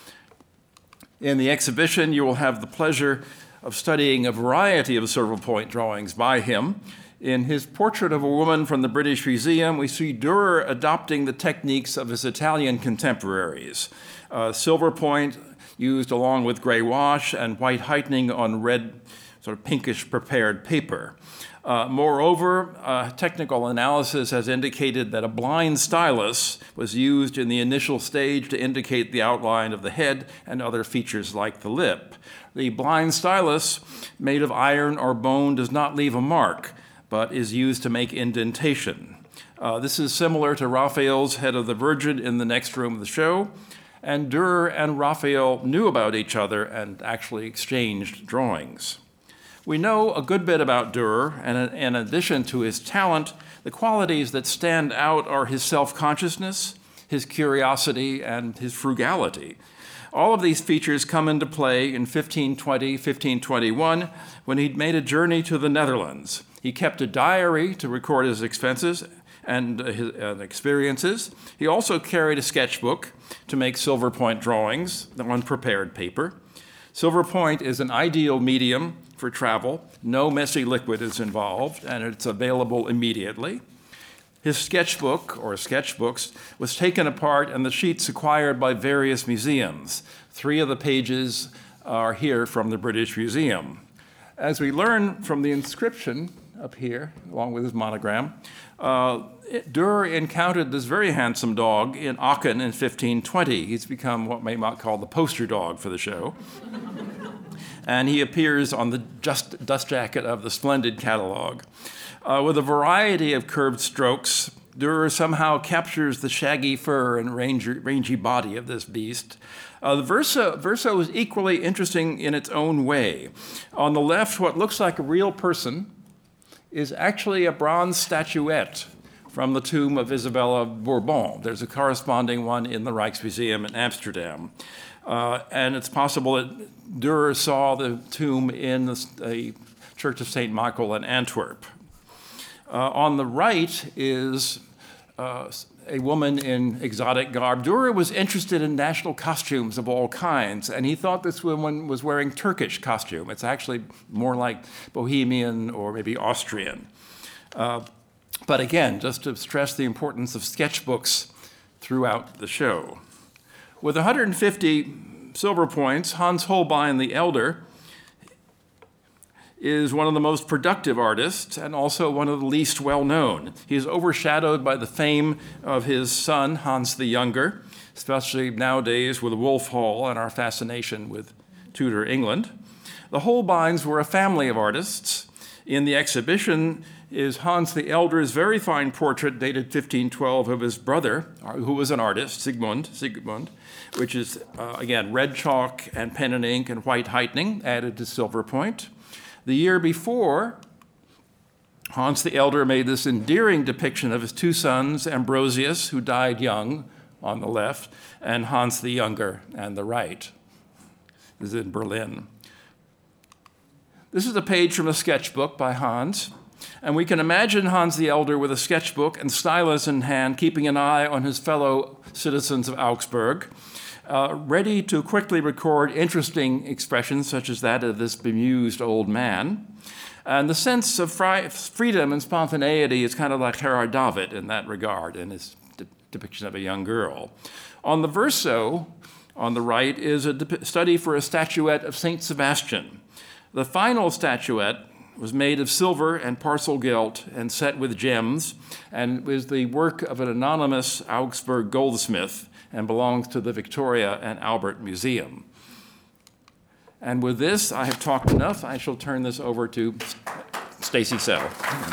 In the exhibition, you will have the pleasure of studying a variety of silver point drawings by him. In his portrait of a woman from the British Museum, we see Dürer adopting the techniques of his Italian contemporaries. Silver point used along with gray wash and white heightening on red, sort of pinkish prepared paper. Moreover, technical analysis has indicated that a blind stylus was used in the initial stage to indicate the outline of the head and other features like the lip. The blind stylus, made of iron or bone, does not leave a mark, but is used to make indentation. This is similar to Raphael's Head of the Virgin in the next room of the show, and Dürer and Raphael knew about each other and actually exchanged drawings. We know a good bit about Dürer, and in addition to his talent, the qualities that stand out are his self-consciousness, his curiosity, and his frugality. All of these features come into play in 1520, 1521, when he'd made a journey to the Netherlands. He kept a diary to record his expenses and his experiences. He also carried a sketchbook to make silver point drawings on prepared paper. Silver point is an ideal medium for travel. No messy liquid is involved, and it's available immediately. His sketchbook, or sketchbooks, was taken apart and the sheets acquired by various museums. 3 of the pages are here from the British Museum. As we learn from the inscription up here, along with his monogram, Dürer encountered this very handsome dog in Aachen in 1520. He's become what we might call the poster dog for the show. And he appears on the dust jacket of the Splendid catalog. With a variety of curved strokes, Dürer somehow captures the shaggy fur and rangy body of this beast. The verso is equally interesting in its own way. On the left, what looks like a real person is actually a bronze statuette from the tomb of Isabella of Bourbon. There's a corresponding one in the Rijksmuseum in Amsterdam. And it's possible that Dürer saw the tomb in the Church of St. Michael in Antwerp. On the right is a woman in exotic garb. Dürer was interested in national costumes of all kinds, and he thought this woman was wearing Turkish costume. It's actually more like Bohemian or maybe Austrian. But again, just to stress the importance of sketchbooks throughout the show. With 150 silver points, Hans Holbein the Elder is one of the most productive artists and also one of the least well-known. He is overshadowed by the fame of his son, Hans the Younger, especially nowadays with Wolf Hall and our fascination with Tudor England. The Holbeins were a family of artists. In the exhibition is Hans the Elder's very fine portrait dated 1512 of his brother, who was an artist, Siegmund, which is, again, red chalk and pen and ink and white heightening added to silver point. The year before, Hans the Elder made this endearing depiction of his two sons, Ambrosius, who died young, on the left, and Hans the Younger on the right. This is in Berlin. This is a page from a sketchbook by Hans, and we can imagine Hans the Elder with a sketchbook and stylus in hand, keeping an eye on his fellow citizens of Augsburg, ready to quickly record interesting expressions such as that of this bemused old man. And the sense of freedom and spontaneity is kind of like Gerard David in that regard, in his depiction of a young girl. On the verso, on the right, is a study for a statuette of Saint Sebastian. The final statuette was made of silver and parcel gilt and set with gems, and was the work of an anonymous Augsburg goldsmith and belongs to the Victoria and Albert Museum. And with this, I have talked enough. I shall turn this over to Stacy Sell.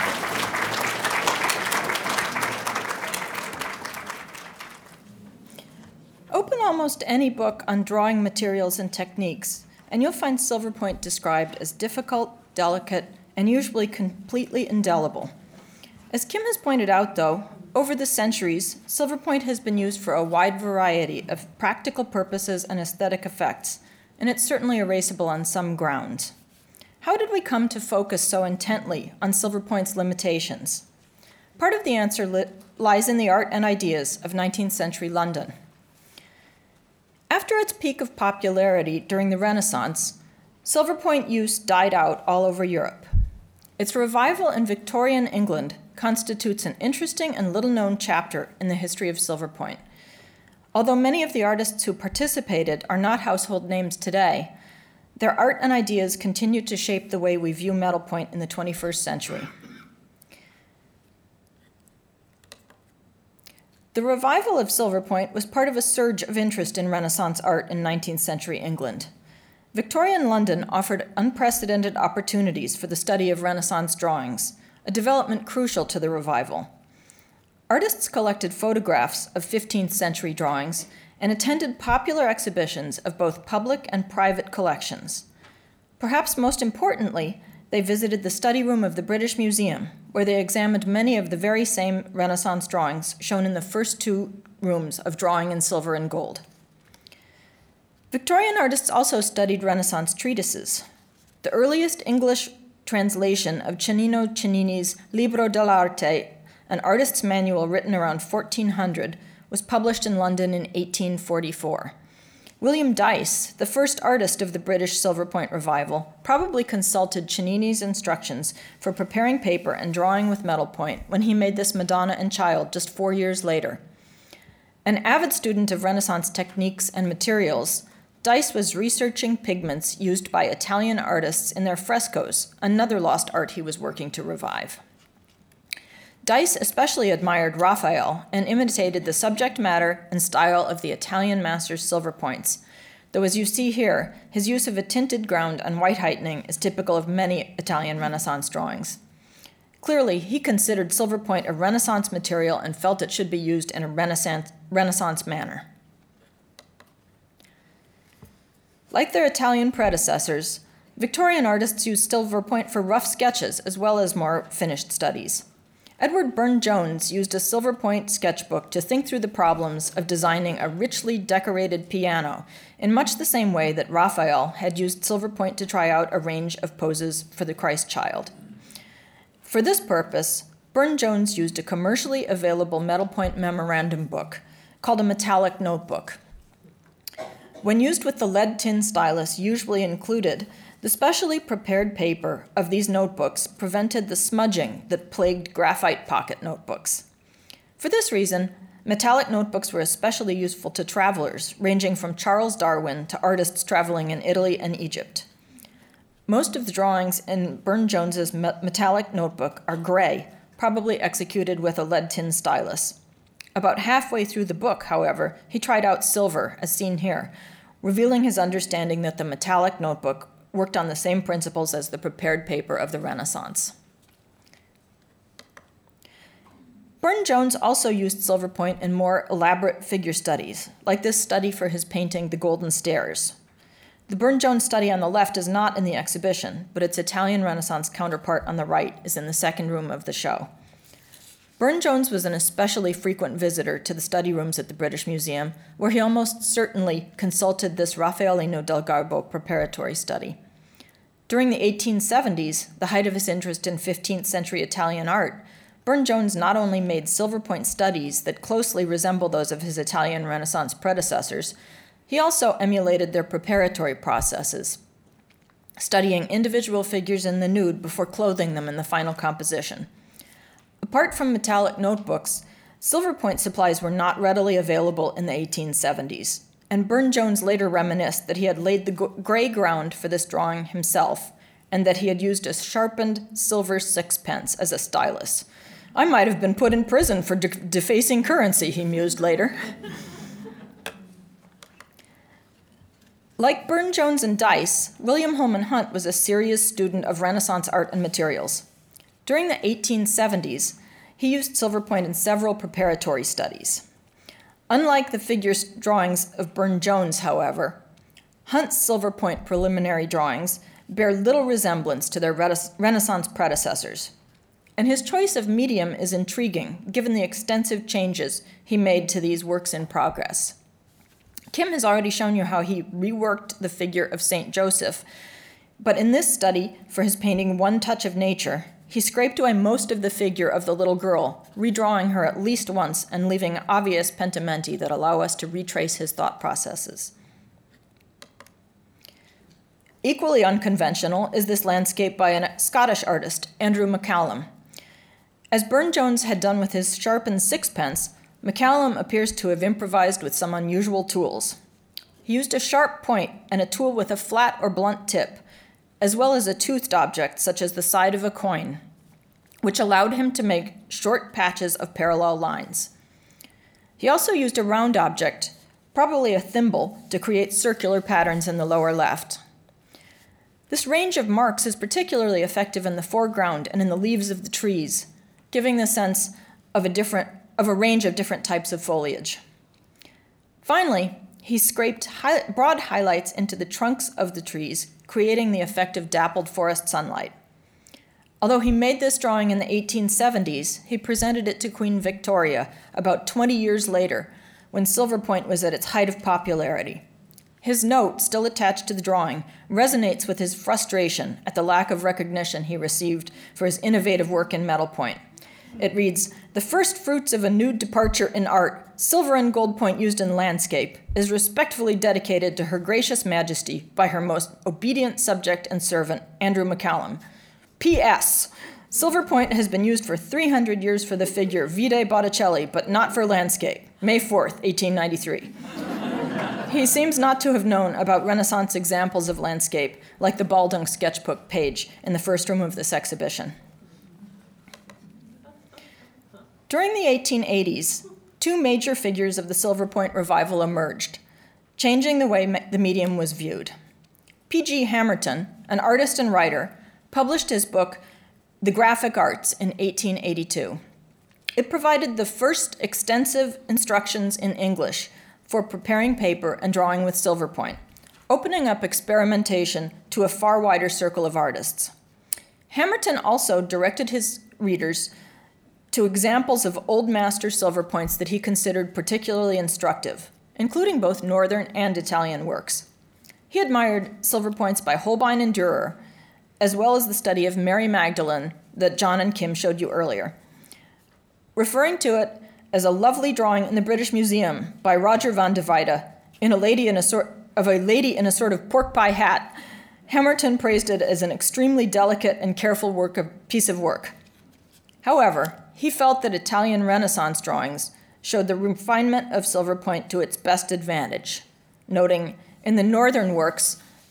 Open almost any book on drawing materials and techniques, and you'll find silver point described as difficult, delicate, and usually completely indelible. As Kim has pointed out, though, over the centuries, silver point has been used for a wide variety of practical purposes and aesthetic effects, and it's certainly erasable on some grounds. How did we come to focus so intently on silver point's limitations? Part of the answer lies in the art and ideas of 19th century London. After its peak of popularity during the Renaissance, silver point use died out all over Europe. Its revival in Victorian England constitutes an interesting and little-known chapter in the history of silver point. Although many of the artists who participated are not household names today, their art and ideas continue to shape the way we view metal point in the 21st century. The revival of silver point was part of a surge of interest in Renaissance art in 19th century England. Victorian London offered unprecedented opportunities for the study of Renaissance drawings, a development crucial to the revival. Artists collected photographs of 15th century drawings and attended popular exhibitions of both public and private collections. Perhaps most importantly, they visited the study room of the British Museum, where they examined many of the very same Renaissance drawings shown in the first two rooms of drawing in silver and gold. Victorian artists also studied Renaissance treatises. The earliest English translation of Cennino Cennini's Libro dell'Arte, an artist's manual written around 1400, was published in London in 1844. William Dyce, the first artist of the British silver point revival, probably consulted Cennini's instructions for preparing paper and drawing with metal point when he made this Madonna and Child just 4 years later. An avid student of Renaissance techniques and materials, Dyce was researching pigments used by Italian artists in their frescoes, another lost art he was working to revive. Dyce especially admired Raphael and imitated the subject matter and style of the Italian master's silver points, though as you see here, his use of a tinted ground and white heightening is typical of many Italian Renaissance drawings. Clearly, he considered silver point a Renaissance material and felt it should be used in a Renaissance manner. Like their Italian predecessors, Victorian artists used silver point for rough sketches as well as more finished studies. Edward Burne-Jones used a silver point sketchbook to think through the problems of designing a richly decorated piano in much the same way that Raphael had used silver point to try out a range of poses for the Christ child. For this purpose, Burne-Jones used a commercially available metal point memorandum book called a metallic notebook. When used with the lead tin stylus usually included, the specially prepared paper of these notebooks prevented the smudging that plagued graphite pocket notebooks. For this reason, metallic notebooks were especially useful to travelers, ranging from Charles Darwin to artists traveling in Italy and Egypt. Most of the drawings in Burne-Jones's metallic notebook are gray, probably executed with a lead tin stylus. About halfway through the book, however, he tried out silver, as seen here, revealing his understanding that the metallic notebook worked on the same principles as the prepared paper of the Renaissance. Burne-Jones also used silver point in more elaborate figure studies, like this study for his painting The Golden Stairs. The Burne-Jones study on the left is not in the exhibition, but its Italian Renaissance counterpart on the right is in the second room of the show. Burne-Jones was an especially frequent visitor to the study rooms at the British Museum, where he almost certainly consulted this Raffaellino del Garbo preparatory study. During the 1870s, the height of his interest in 15th century Italian art, Burne-Jones not only made silver point studies that closely resemble those of his Italian Renaissance predecessors, he also emulated their preparatory processes, studying individual figures in the nude before clothing them in the final composition. Apart from metallic notebooks, silver point supplies were not readily available in the 1870s, and Burne-Jones later reminisced that he had laid the gray ground for this drawing himself, and that he had used a sharpened silver sixpence as a stylus. "I might have been put in prison for defacing currency," he mused later. Like Burne-Jones and Dyce, William Holman Hunt was a serious student of Renaissance art and materials. During the 1870s, he used silver point in several preparatory studies. Unlike the figure drawings of Burne-Jones, however, Hunt's silver point preliminary drawings bear little resemblance to their Renaissance predecessors. And his choice of medium is intriguing, given the extensive changes he made to these works in progress. Kim has already shown you how he reworked the figure of St. Joseph, but in this study, for his painting One Touch of Nature, he scraped away most of the figure of the little girl, redrawing her at least once and leaving obvious pentimenti that allow us to retrace his thought processes. Equally unconventional is this landscape by a Scottish artist, Andrew McCallum. As Burne-Jones had done with his sharpened sixpence, McCallum appears to have improvised with some unusual tools. He used a sharp point and a tool with a flat or blunt tip, as well as a toothed object such as the side of a coin, which allowed him to make short patches of parallel lines. He also used a round object, probably a thimble, to create circular patterns in the lower left. This range of marks is particularly effective in the foreground and in the leaves of the trees, giving the sense of a range of different types of foliage. Finally, he scraped broad highlights into the trunks of the trees, creating the effect of dappled forest sunlight. Although he made this drawing in the 1870s, he presented it to Queen Victoria about 20 years later, when silver point was at its height of popularity. His note, still attached to the drawing, resonates with his frustration at the lack of recognition he received for his innovative work in metal point. It reads, "The first fruits of a new departure in art, silver and gold point used in landscape, is respectfully dedicated to Her Gracious Majesty by her most obedient subject and servant, Andrew McCallum. P.S. Silver point has been used for 300 years for the figure Vide Botticelli, but not for landscape. May 4th, 1893. He seems not to have known about Renaissance examples of landscape, like the Baldung sketchbook page in the first room of this exhibition. During the 1880s, two major figures of the silver point revival emerged, changing the way the medium was viewed. P.G. Hamerton, an artist and writer, published his book, The Graphic Arts, in 1882. It provided the first extensive instructions in English for preparing paper and drawing with silver point, opening up experimentation to a far wider circle of artists. Hamerton also directed his readers to examples of old master silver points that he considered particularly instructive, including both Northern and Italian works. He admired silver points by Holbein and Dürer, as well as the study of Mary Magdalene that John and Kim showed you earlier. Referring to it as a lovely drawing in the British Museum by Roger van de Weyde of a lady in a sort of pork pie hat, Hamerton praised it as an extremely delicate and careful piece of work. However, he felt that Italian Renaissance drawings showed the refinement of silver point to its best advantage, noting, in the northern works,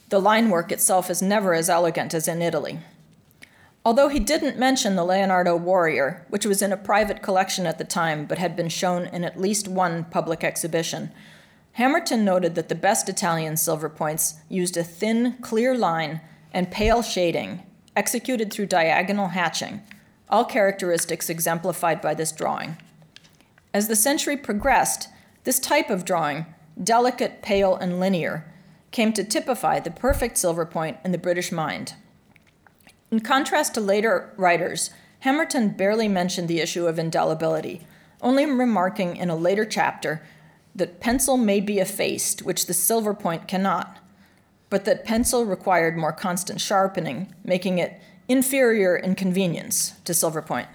The line work itself is never as elegant as in Italy. Although he didn't mention the Leonardo Warrior, which was in a private collection at the time but had been shown in at least one public exhibition, Hamerton noted that the best Italian silver points used a thin, clear line and pale shading, executed through diagonal hatching, all characteristics exemplified by this drawing. As the century progressed, this type of drawing, delicate, pale, and linear, came to typify the perfect silver point in the British mind. In contrast to later writers, Hamerton barely mentioned the issue of indelibility, only remarking in a later chapter that pencil may be effaced, which the silver point cannot, but that pencil required more constant sharpening, making it inferior in convenience to silver point.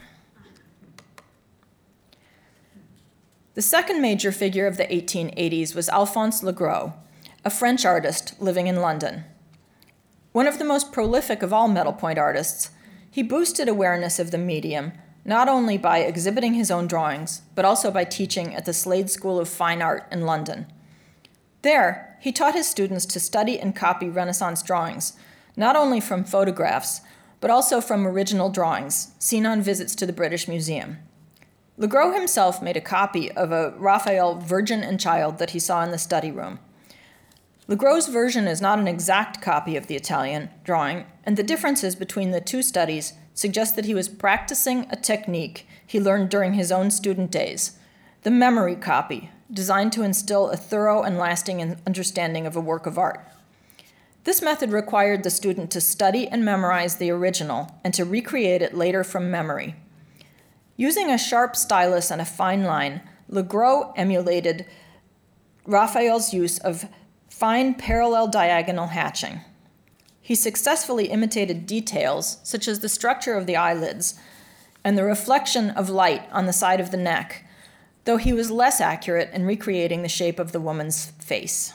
The second major figure of the 1880s was Alphonse Legros, a French artist living in London. One of the most prolific of all metal point artists, he boosted awareness of the medium not only by exhibiting his own drawings, but also by teaching at the Slade School of Fine Art in London. There, he taught his students to study and copy Renaissance drawings, not only from photographs, but also from original drawings seen on visits to the British Museum. Legros himself made a copy of a Raphael Virgin and Child that he saw in the study room. Legros' version is not an exact copy of the Italian drawing, and the differences between the two studies suggest that he was practicing a technique he learned during his own student days, the memory copy, designed to instill a thorough and lasting understanding of a work of art. This method required the student to study and memorize the original and to recreate it later from memory. Using a sharp stylus and a fine line, Legros emulated Raphael's use of fine parallel diagonal hatching. He successfully imitated details such as the structure of the eyelids and the reflection of light on the side of the neck, though he was less accurate in recreating the shape of the woman's face.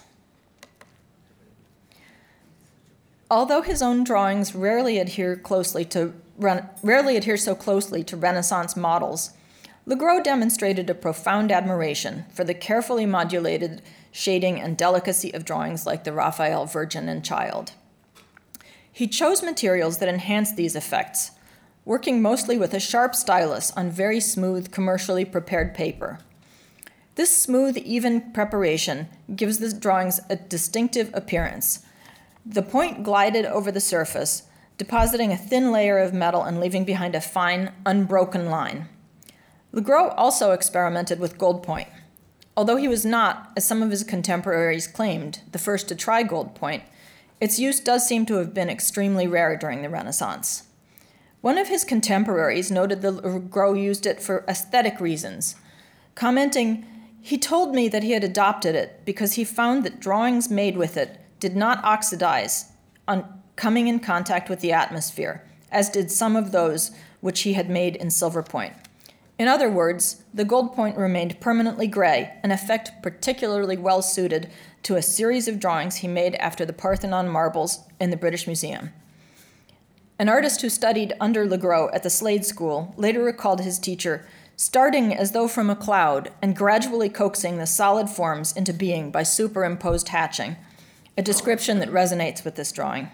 Although his own drawings rarely adhere so closely to Renaissance models, Legros demonstrated a profound admiration for the carefully modulated shading and delicacy of drawings like the Raphael Virgin and Child. He chose materials that enhanced these effects, working mostly with a sharp stylus on very smooth, commercially prepared paper. This smooth, even preparation gives the drawings a distinctive appearance. The point glided over the surface, depositing a thin layer of metal and leaving behind a fine, unbroken line. Legros also experimented with gold point. Although he was not, as some of his contemporaries claimed, the first to try gold point, its use does seem to have been extremely rare during the Renaissance. One of his contemporaries noted that Legros used it for aesthetic reasons, commenting, "He told me that he had adopted it because he found that drawings made with it did not oxidize on coming in contact with the atmosphere, as did some of those which he had made in silver point. In other words, the gold point remained permanently gray, an effect particularly well suited to a series of drawings he made after the Parthenon marbles in the British Museum." An artist who studied under Legros at the Slade School later recalled his teacher starting as though from a cloud and gradually coaxing the solid forms into being by superimposed hatching, a description that resonates with this drawing.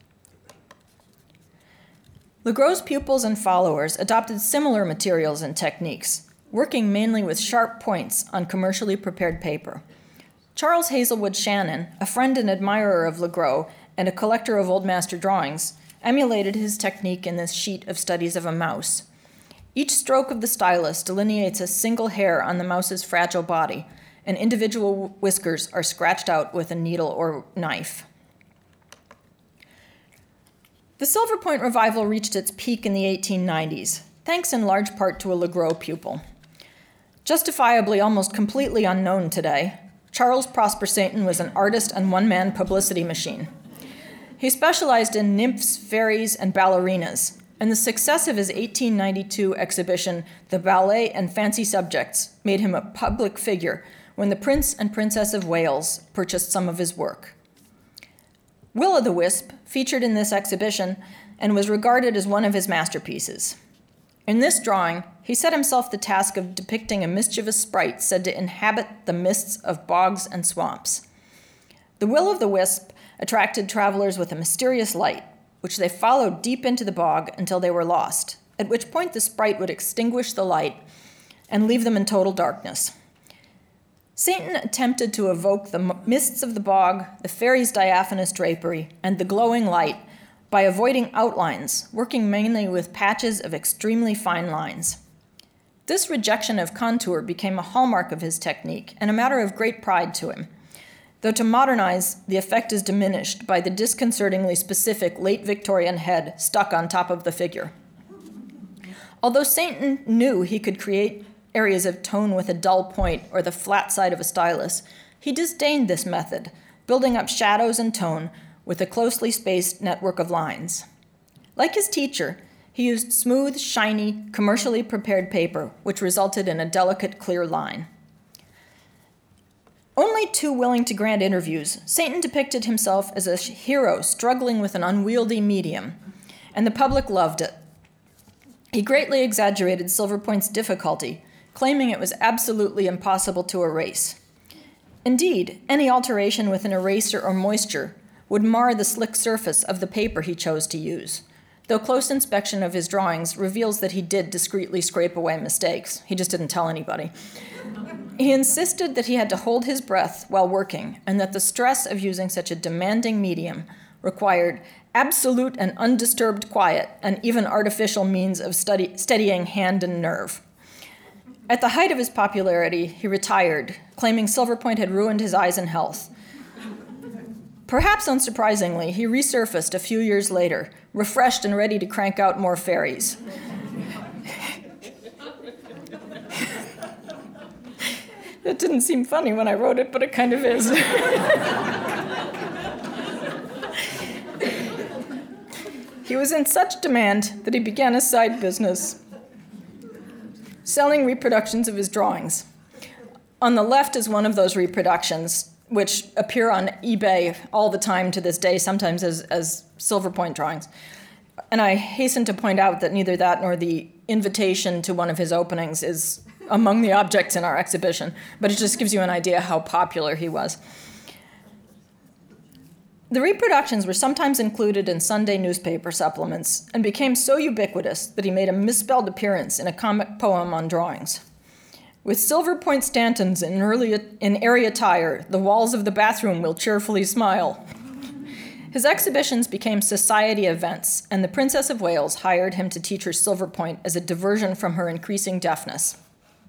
Legros' pupils and followers adopted similar materials and techniques, working mainly with sharp points on commercially prepared paper. Charles Hazelwood Shannon, a friend and admirer of Legros and a collector of Old Master drawings, emulated his technique in this sheet of Studies of a Mouse. Each stroke of the stylus delineates a single hair on the mouse's fragile body, and individual whiskers are scratched out with a needle or knife. The silver point revival reached its peak in the 1890s, thanks in large part to a Legros pupil. Justifiably almost completely unknown today, Charles Prosper Satan was an artist and one-man publicity machine. He specialized in nymphs, fairies, and ballerinas, and the success of his 1892 exhibition, The Ballet and Fancy Subjects, made him a public figure when the Prince and Princess of Wales purchased some of his work. Will-o'-the-Wisp featured in this exhibition and was regarded as one of his masterpieces. In this drawing, he set himself the task of depicting a mischievous sprite said to inhabit the mists of bogs and swamps. The Will-o'-the-Wisp attracted travelers with a mysterious light, which they followed deep into the bog until they were lost, at which point the sprite would extinguish the light and leave them in total darkness. Satan attempted to evoke the mists of the bog, the fairies' diaphanous drapery, and the glowing light by avoiding outlines, working mainly with patches of extremely fine lines. This rejection of contour became a hallmark of his technique and a matter of great pride to him, though to modernize, the effect is diminished by the disconcertingly specific late Victorian head stuck on top of the figure. Although Satan knew he could create areas of tone with a dull point or the flat side of a stylus, he disdained this method, building up shadows and tone with a closely spaced network of lines. Like his teacher, he used smooth, shiny, commercially prepared paper, which resulted in a delicate, clear line. Only too willing to grant interviews, Satan depicted himself as a hero struggling with an unwieldy medium, and the public loved it. He greatly exaggerated Silverpoint's difficulty, claiming it was absolutely impossible to erase. Indeed, any alteration with an eraser or moisture would mar the slick surface of the paper he chose to use, though close inspection of his drawings reveals that he did discreetly scrape away mistakes. He just didn't tell anybody. He insisted that he had to hold his breath while working, and that the stress of using such a demanding medium required absolute and undisturbed quiet and even artificial means of steadying hand and nerve. At the height of his popularity, he retired, claiming Silverpoint had ruined his eyes and health. Perhaps unsurprisingly, he resurfaced a few years later, refreshed and ready to crank out more fairies. It didn't seem funny when I wrote it, but it kind of is. He was in such demand that he began a side business, selling reproductions of his drawings. On the left is one of those reproductions, which appear on eBay all the time to this day, sometimes as Silverpoint drawings. And I hasten to point out that neither that nor the invitation to one of his openings is among the objects in our exhibition, but it just gives you an idea how popular he was. The reproductions were sometimes included in Sunday newspaper supplements and became so ubiquitous that he made a misspelled appearance in a comic poem on drawings. With Silverpoint Stantons in airy attire, the walls of the bathroom will cheerfully smile. His exhibitions became society events, and the Princess of Wales hired him to teach her Silverpoint as a diversion from her increasing deafness.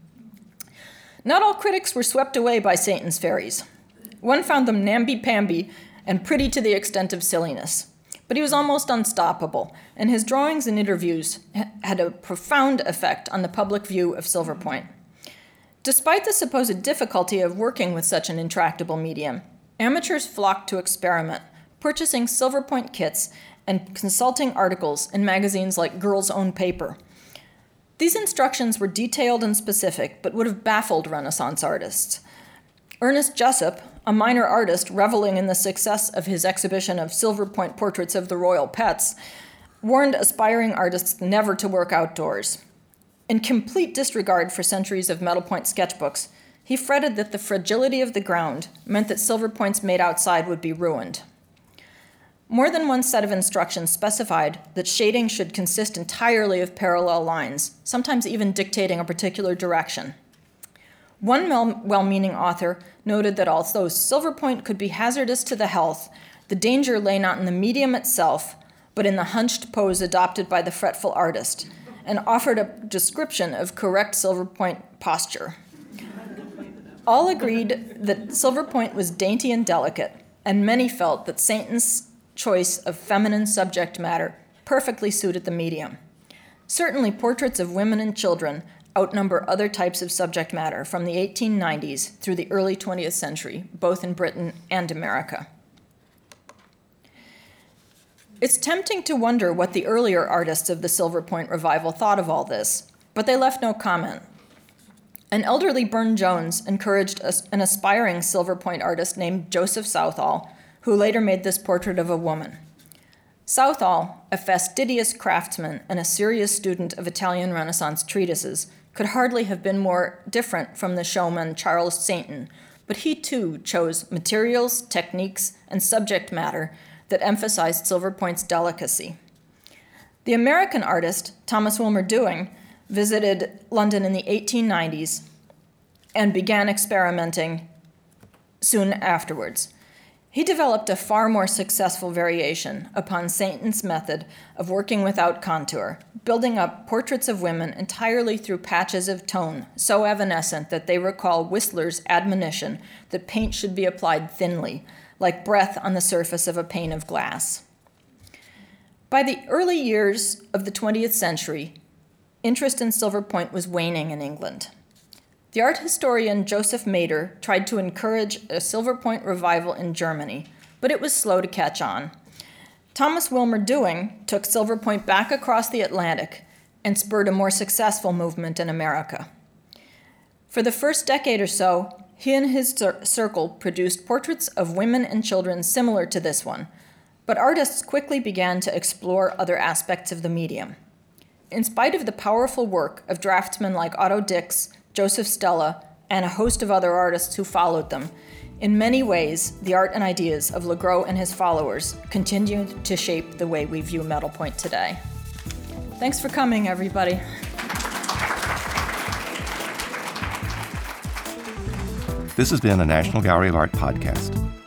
Not all critics were swept away by Satan's fairies. One found them namby-pamby and pretty to the extent of silliness. But he was almost unstoppable, and his drawings and interviews had a profound effect on the public view of Silverpoint. Despite the supposed difficulty of working with such an intractable medium, amateurs flocked to experiment, purchasing Silverpoint kits and consulting articles in magazines like Girl's Own Paper. These instructions were detailed and specific, but would have baffled Renaissance artists. Ernest Jessup, a minor artist reveling in the success of his exhibition of Silverpoint portraits of the royal pets, warned aspiring artists never to work outdoors. In complete disregard for centuries of metal point sketchbooks, he fretted that the fragility of the ground meant that Silverpoints made outside would be ruined. More than one set of instructions specified that shading should consist entirely of parallel lines, sometimes even dictating a particular direction. One well-meaning author noted that although Silverpoint could be hazardous to the health, the danger lay not in the medium itself, but in the hunched pose adopted by the fretful artist, and offered a description of correct Silverpoint posture. All agreed that Silverpoint was dainty and delicate, and many felt that Satan's choice of feminine subject matter perfectly suited the medium. Certainly, portraits of women and children outnumber other types of subject matter from the 1890s through the early 20th century, both in Britain and America. It's tempting to wonder what the earlier artists of the Silverpoint revival thought of all this, but they left no comment. An elderly Burne-Jones encouraged an aspiring Silverpoint artist named Joseph Southall, who later made this portrait of a woman. Southall, a fastidious craftsman and a serious student of Italian Renaissance treatises, could hardly have been more different from the showman Charles Satan, but he too chose materials, techniques, and subject matter that emphasized silver point's delicacy. The American artist, Thomas Wilmer Dewing, visited London in the 1890s and began experimenting soon afterwards. He developed a far more successful variation upon Sainton's method of working without contour, building up portraits of women entirely through patches of tone, so evanescent that they recall Whistler's admonition that paint should be applied thinly, like breath on the surface of a pane of glass. By the early years of the 20th century, interest in silver point was waning in England. The art historian Joseph Mader tried to encourage a silver point revival in Germany, but it was slow to catch on. Thomas Wilmer Dewing took silver point back across the Atlantic and spurred a more successful movement in America. For the first decade or so, he and his circle produced portraits of women and children similar to this one, but artists quickly began to explore other aspects of the medium. In spite of the powerful work of draftsmen like Otto Dix, Joseph Stella, and a host of other artists who followed them, in many ways, the art and ideas of Legros and his followers continued to shape the way we view metal point today. Thanks for coming, everybody. This has been a National Gallery of Art podcast.